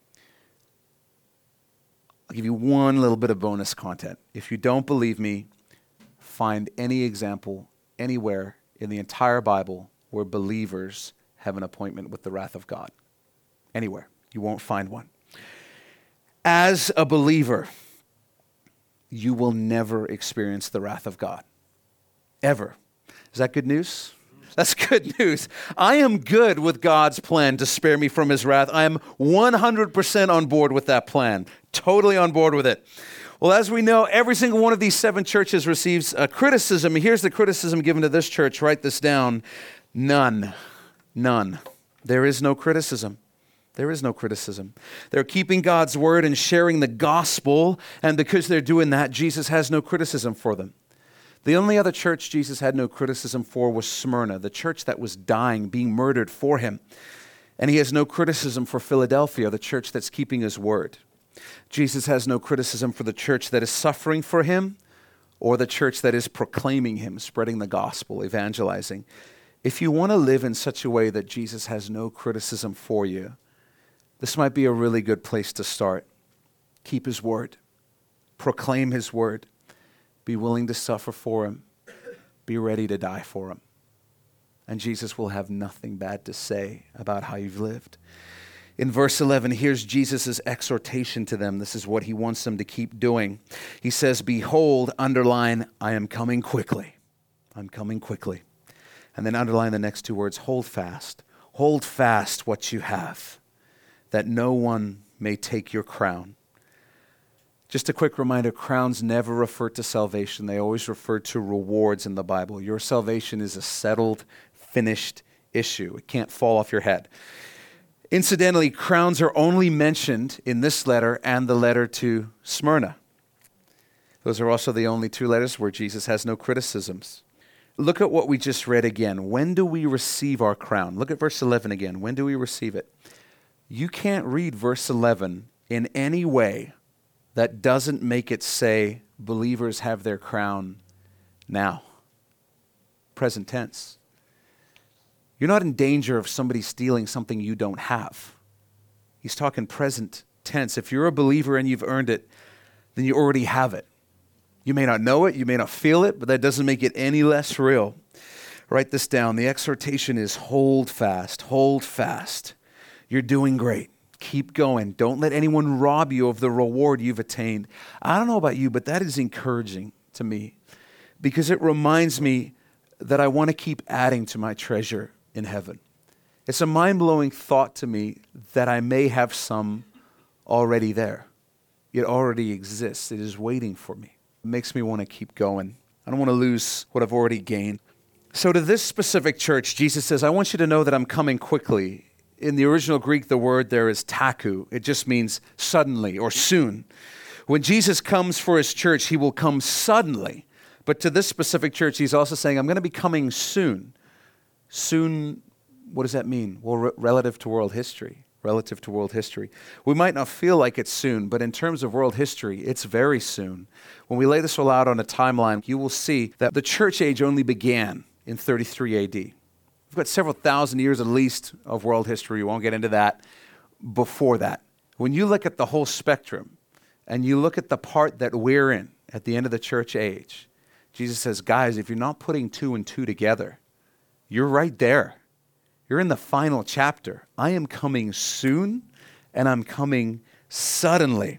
I'll give you one little bit of bonus content. If you don't believe me, find any example anywhere in the entire Bible where believers have an appointment with the wrath of God. Anywhere. You won't find one. As a believer, you will never experience the wrath of God. Ever. Is that good news? That's good news. I am good with God's plan to spare me from his wrath. I am one hundred percent on board with that plan. Totally on board with it. Well, as we know, every single one of these seven churches receives a criticism. Here's the criticism given to this church. Write this down. None. None. There is no criticism. There is no criticism. They're keeping God's word and sharing the gospel, and because they're doing that, Jesus has no criticism for them. The only other church Jesus had no criticism for was Smyrna, the church that was dying, being murdered for him. And he has no criticism for Philadelphia, the church that's keeping his word. Jesus has no criticism for the church that is suffering for him or the church that is proclaiming him, spreading the gospel, evangelizing. If you want to live in such a way that Jesus has no criticism for you, this might be a really good place to start. Keep his word. Proclaim his word. Be willing to suffer for him. Be ready to die for him. And Jesus will have nothing bad to say about how you've lived. In verse eleven, here's Jesus' exhortation to them. This is what he wants them to keep doing. He says, behold, underline, I am coming quickly. I'm coming quickly. And then underline the next two words, hold fast. Hold fast what you have, that no one may take your crown. Just a quick reminder, crowns never refer to salvation. They always refer to rewards in the Bible. Your salvation is a settled, finished issue. It can't fall off your head. Incidentally, crowns are only mentioned in this letter and the letter to Smyrna. Those are also the only two letters where Jesus has no criticisms. Look at what we just read again. When do we receive our crown? Look at verse eleven again. When do we receive it? You can't read verse eleven in any way that doesn't make it say believers have their crown now. Present tense. You're not in danger of somebody stealing something you don't have. He's talking present tense. If you're a believer and you've earned it, then you already have it. You may not know it, you may not feel it, but that doesn't make it any less real. Write this down. The exhortation is hold fast, hold fast. You're doing great. Keep going. Don't let anyone rob you of the reward you've attained. I don't know about you, but that is encouraging to me because it reminds me that I want to keep adding to my treasure in heaven. It's a mind-blowing thought to me that I may have some already there. It already exists. It is waiting for me. It makes me want to keep going. I don't want to lose what I've already gained. So to this specific church, Jesus says, I want you to know that I'm coming quickly. In the original Greek, the word there is taku. It just means suddenly or soon. When Jesus comes for his church, he will come suddenly. But to this specific church, he's also saying, I'm going to be coming soon. Soon, what does that mean? Well, re- relative to world history. Relative to world history. We might not feel like it's soon, but in terms of world history, it's very soon. When we lay this all out on a timeline, you will see that the church age only began in thirty-three A D. We've got several thousand years at least of world history. We won't get into that before that. When you look at the whole spectrum and you look at the part that we're in at the end of the church age, Jesus says, guys, if you're not putting two and two together, you're right there. You're in the final chapter. I am coming soon, and I'm coming suddenly.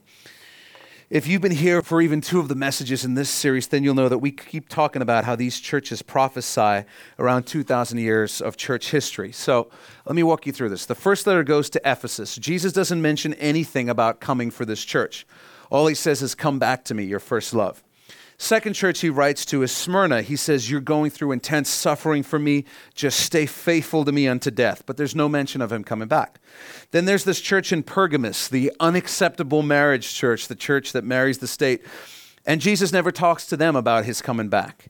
If you've been here for even two of the messages in this series, then you'll know that we keep talking about how these churches prophesy around two thousand years of church history. So let me walk you through this. The first letter goes to Ephesus. Jesus doesn't mention anything about coming for this church. All he says is, come back to me, your first love. Second church he writes to is Smyrna. He says, you're going through intense suffering for me. Just stay faithful to me unto death. But there's no mention of him coming back. Then there's this church in Pergamos, the unacceptable marriage church, the church that marries the state. And Jesus never talks to them about his coming back.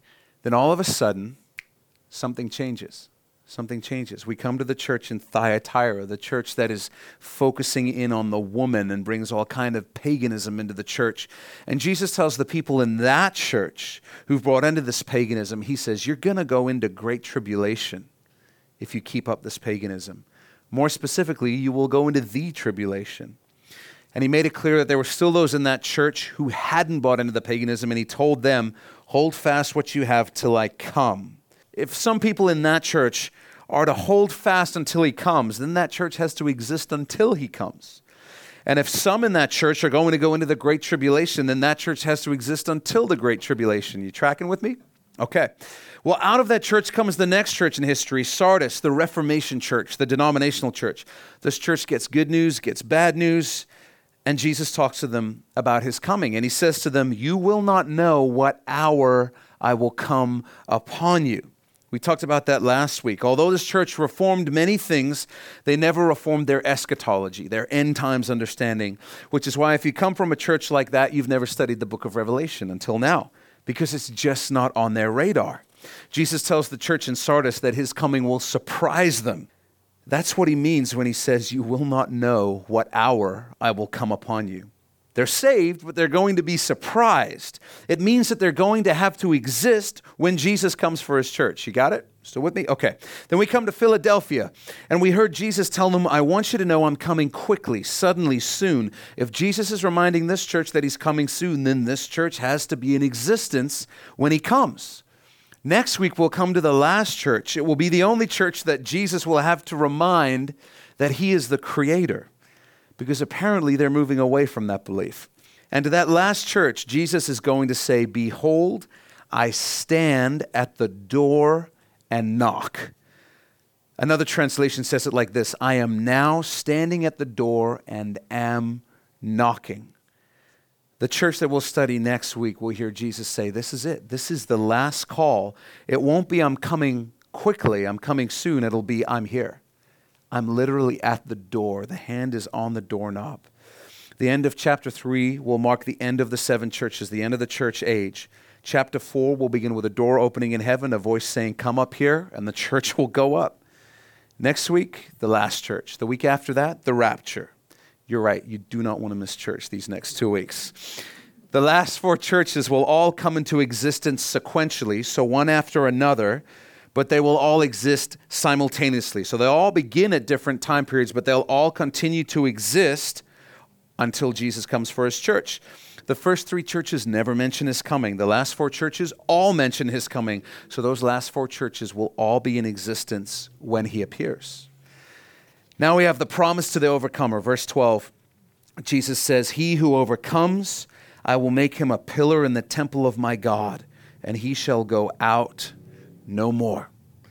Then all of a sudden, something changes. Something changes. We come to the church in Thyatira, the church that is focusing in on the woman and brings all kind of paganism into the church. And Jesus tells the people in that church who've brought into this paganism, he says, you're going to go into great tribulation if you keep up this paganism. More specifically, you will go into the tribulation. And he made it clear that there were still those in that church who hadn't bought into the paganism, and he told them, hold fast what you have till I come. If some people in that church are to hold fast until he comes, then that church has to exist until he comes. And if some in that church are going to go into the Great Tribulation, then that church has to exist until the Great Tribulation. You tracking with me? Okay. Well, out of that church comes the next church in history, Sardis, the Reformation church, the denominational church. This church gets good news, gets bad news, and Jesus talks to them about his coming. And he says to them, you will not know what hour I will come upon you. We talked about that last week. Although this church reformed many things, they never reformed their eschatology, their end times understanding, which is why if you come from a church like that, you've never studied the book of Revelation until now, because it's just not on their radar. Jesus tells the church in Sardis that his coming will surprise them. That's what he means when he says, you will not know what hour I will come upon you. They're saved, but they're going to be surprised. It means that they're going to have to exist when Jesus comes for his church. You got it? Still with me? Okay. Then we come to Philadelphia, and we heard Jesus tell them, I want you to know I'm coming quickly, suddenly, soon. If Jesus is reminding this church that he's coming soon, then this church has to be in existence when he comes. Next week, we'll come to the last church. It will be the only church that Jesus will have to remind that he is the creator, because apparently they're moving away from that belief. And to that last church, Jesus is going to say, behold, I stand at the door and knock. Another translation says it like this, I am now standing at the door and am knocking. The church that we'll study next week will hear Jesus say, this is it. This is the last call. It won't be I'm coming quickly, I'm coming soon. It'll be I'm here. I'm literally at the door. The hand is on the doorknob. The end of chapter three will mark the end of the seven churches, the end of the church age. Chapter four will begin with a door opening in heaven, a voice saying, come up here, and the church will go up. Next week, the last church. The week after that, the rapture. You're right, you do not want to miss church these next two weeks. The last four churches will all come into existence sequentially, so one after another, but they will all exist simultaneously. So they'll all begin at different time periods, but they'll all continue to exist until Jesus comes for his church. The first three churches never mention his coming. The last four churches all mention his coming. So those last four churches will all be in existence when he appears. Now we have the promise to the overcomer. Verse twelve, Jesus says, he who overcomes, I will make him a pillar in the temple of my God, and he shall go out no more.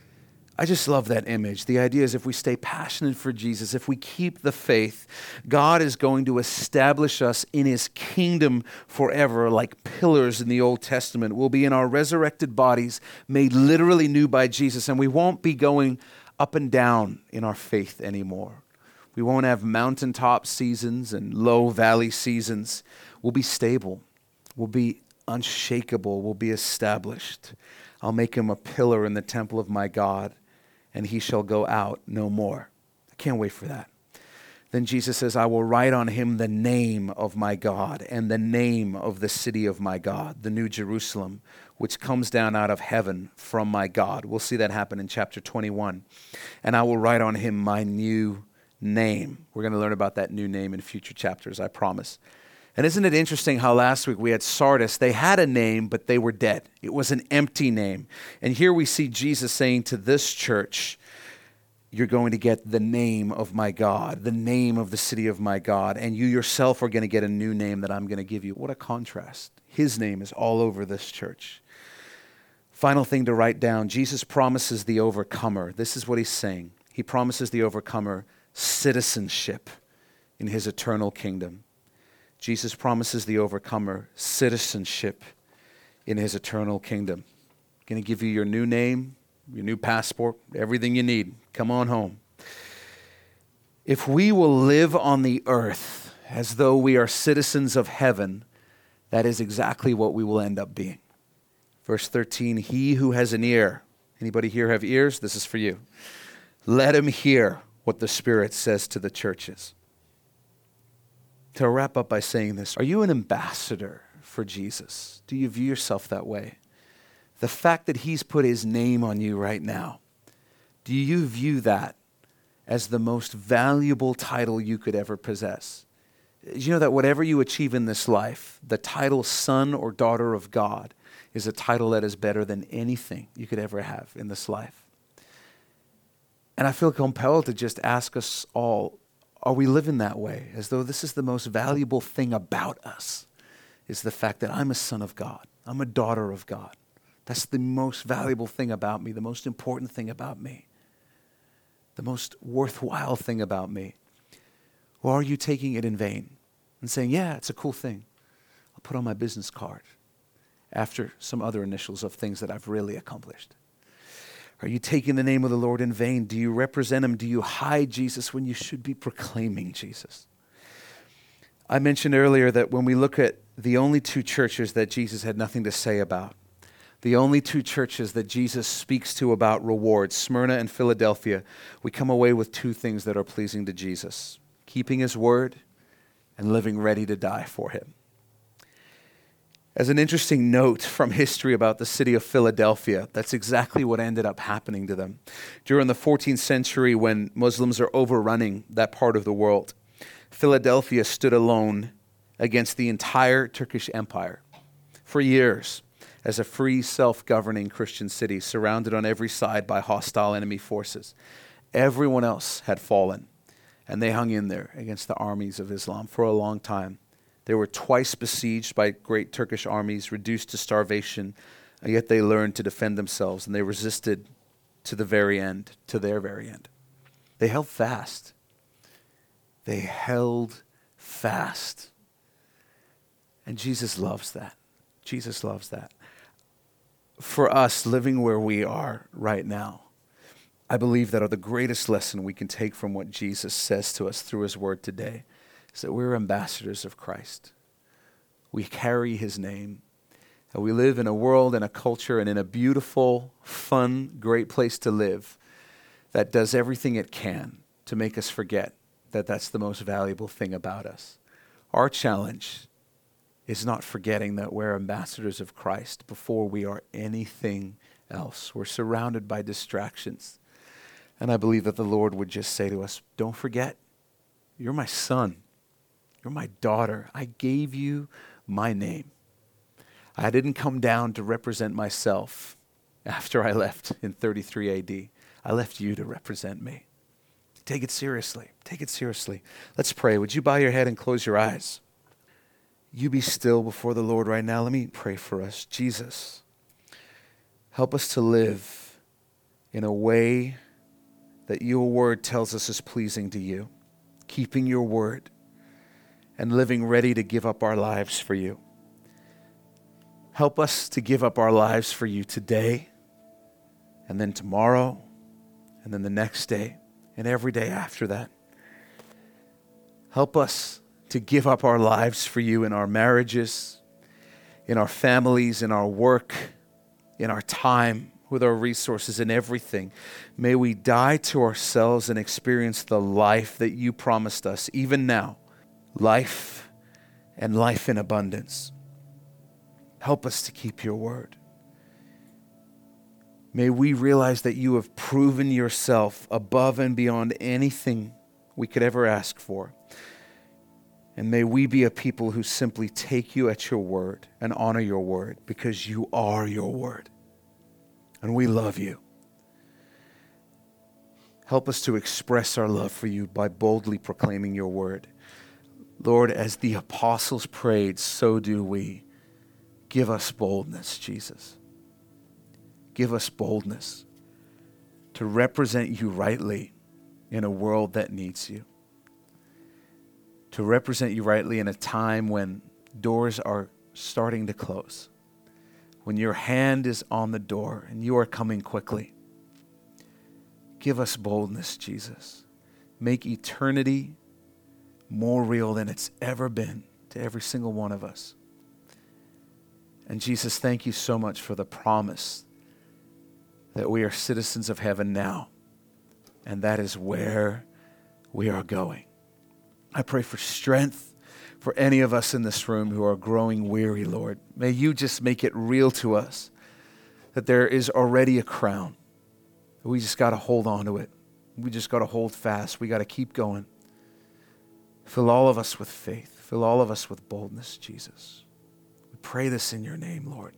I just love that image. The idea is if we stay passionate for Jesus, if we keep the faith, God is going to establish us in his kingdom forever like pillars in the Old Testament. We'll be in our resurrected bodies, made literally new by Jesus, and we won't be going up and down in our faith anymore. We won't have mountaintop seasons and low valley seasons. We'll be stable. We'll be unshakable. We'll be established. I'll make him a pillar in the temple of my God, and he shall go out no more. I can't wait for that. Then Jesus says, I will write on him the name of my God and the name of the city of my God, the New Jerusalem, which comes down out of heaven from my God. We'll see that happen in chapter twenty-one. And I will write on him my new name. We're going to learn about that new name in future chapters, I promise. And isn't it interesting how last week we had Sardis? They had a name, but they were dead. It was an empty name. And here we see Jesus saying to this church, you're going to get the name of my God, the name of the city of my God, and you yourself are going to get a new name that I'm going to give you. What a contrast. His name is all over this church. Final thing to write down, Jesus promises the overcomer. This is what he's saying. He promises the overcomer citizenship in his eternal kingdom. Jesus promises the overcomer citizenship in his eternal kingdom. Going to give you your new name, your new passport, everything you need. Come on home. If we will live on the earth as though we are citizens of heaven, that is exactly what we will end up being. Verse thirteen, he who has an ear. Anybody here have ears? This is for you. Let him hear what the Spirit says to the churches. To wrap up by saying this, are you an ambassador for Jesus? Do you view yourself that way? The fact that he's put his name on you right now, do you view that as the most valuable title you could ever possess? You know that whatever you achieve in this life, the title son or daughter of God is a title that is better than anything you could ever have in this life. And I feel compelled to just ask us all, are we living that way? As though this is the most valuable thing about us, is the fact that I'm a son of God. I'm a daughter of God. That's the most valuable thing about me, the most important thing about me, the most worthwhile thing about me. Or are you taking it in vain and saying, yeah, it's a cool thing. I'll put on my business card after some other initials of things that I've really accomplished. Are you taking the name of the Lord in vain? Do you represent him? Do you hide Jesus when you should be proclaiming Jesus? I mentioned earlier that when we look at the only two churches that Jesus had nothing to say about, the only two churches that Jesus speaks to about rewards, Smyrna and Philadelphia, we come away with two things that are pleasing to Jesus: keeping his word and living ready to die for him. As an interesting note from history about the city of Philadelphia, that's exactly what ended up happening to them. During the fourteenth century, when Muslims are overrunning that part of the world, Philadelphia stood alone against the entire Turkish Empire for years as a free, self-governing Christian city surrounded on every side by hostile enemy forces. Everyone else had fallen, and they hung in there against the armies of Islam for a long time. They were twice besieged by great Turkish armies, reduced to starvation, and yet they learned to defend themselves, and they resisted to the very end, to their very end. They held fast. They held fast. And Jesus loves that. Jesus loves that. For us, living where we are right now, I believe that the greatest lesson we can take from what Jesus says to us through his word today is that we're ambassadors of Christ. We carry his name, and we live in a world and a culture and in a beautiful, fun, great place to live that does everything it can to make us forget that that's the most valuable thing about us. Our challenge is not forgetting that we're ambassadors of Christ before we are anything else. We're surrounded by distractions. And I believe that the Lord would just say to us, don't forget, you're my son. You're my daughter. I gave you my name. I didn't come down to represent myself after I left in thirty-three A D. I left you to represent me. Take it seriously. Take it seriously. Let's pray. Would you bow your head and close your eyes? You be still before the Lord right now. Let me pray for us. Jesus, help us to live in a way that your word tells us is pleasing to you, keeping your word and living ready to give up our lives for you. Help us to give up our lives for you today, and then tomorrow, and then the next day, and every day after that. Help us to give up our lives for you in our marriages, in our families, in our work, in our time, with our resources, in everything. May we die to ourselves and experience the life that you promised us, even now. Life and life in abundance. Help us to keep your word. May we realize that you have proven yourself above and beyond anything we could ever ask for. And may we be a people who simply take you at your word and honor your word, because you are your word. And we love you. Help us to express our love for you by boldly proclaiming your word. Lord, as the apostles prayed, so do we. Give us boldness, Jesus. Give us boldness to represent you rightly in a world that needs you. To represent you rightly in a time when doors are starting to close. When your hand is on the door and you are coming quickly. Give us boldness, Jesus. Make eternity more real than it's ever been to every single one of us. And Jesus, thank you so much for the promise that we are citizens of heaven now, and that is where we are going. I pray for strength for any of us in this room who are growing weary, Lord. May you just make it real to us that there is already a crown. We just got to hold on to it. We just got to hold fast. We got to keep going. Fill all of us with faith. Fill all of us with boldness, Jesus. We pray this in your name, Lord.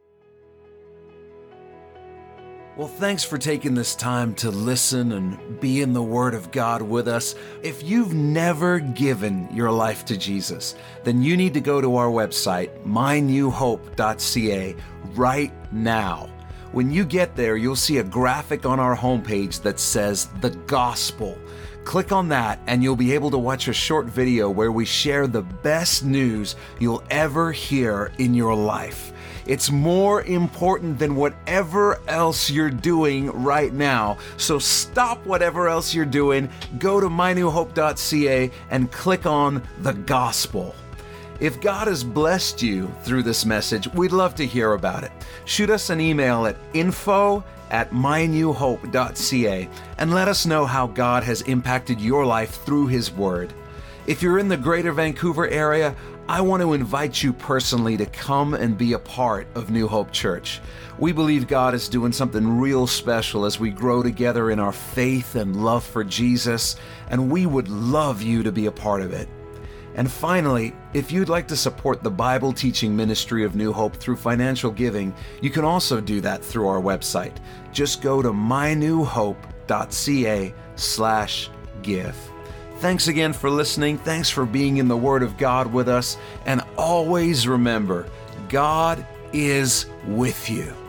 Well, thanks for taking this time to listen and be in the Word of God with us. If you've never given your life to Jesus, then you need to go to our website, my new hope dot c a, right now. When you get there, you'll see a graphic on our homepage that says The Gospel. Click on that and you'll be able to watch a short video where we share the best news you'll ever hear in your life. It's more important than whatever else you're doing right now. So stop whatever else you're doing, go to my new hope dot c a and click on The Gospel. If God has blessed you through this message, we'd love to hear about it. Shoot us an email at info at my new hope dot c a and let us know how God has impacted your life through His Word. If you're in the greater Vancouver area, I want to invite you personally to come and be a part of New Hope Church. We believe God is doing something real special as we grow together in our faith and love for Jesus, and we would love you to be a part of it. And finally, if you'd like to support the Bible teaching ministry of New Hope through financial giving, you can also do that through our website. Just go to my new hope dot c a slash give. Thanks again for listening. Thanks for being in the Word of God with us. And always remember, God is with you.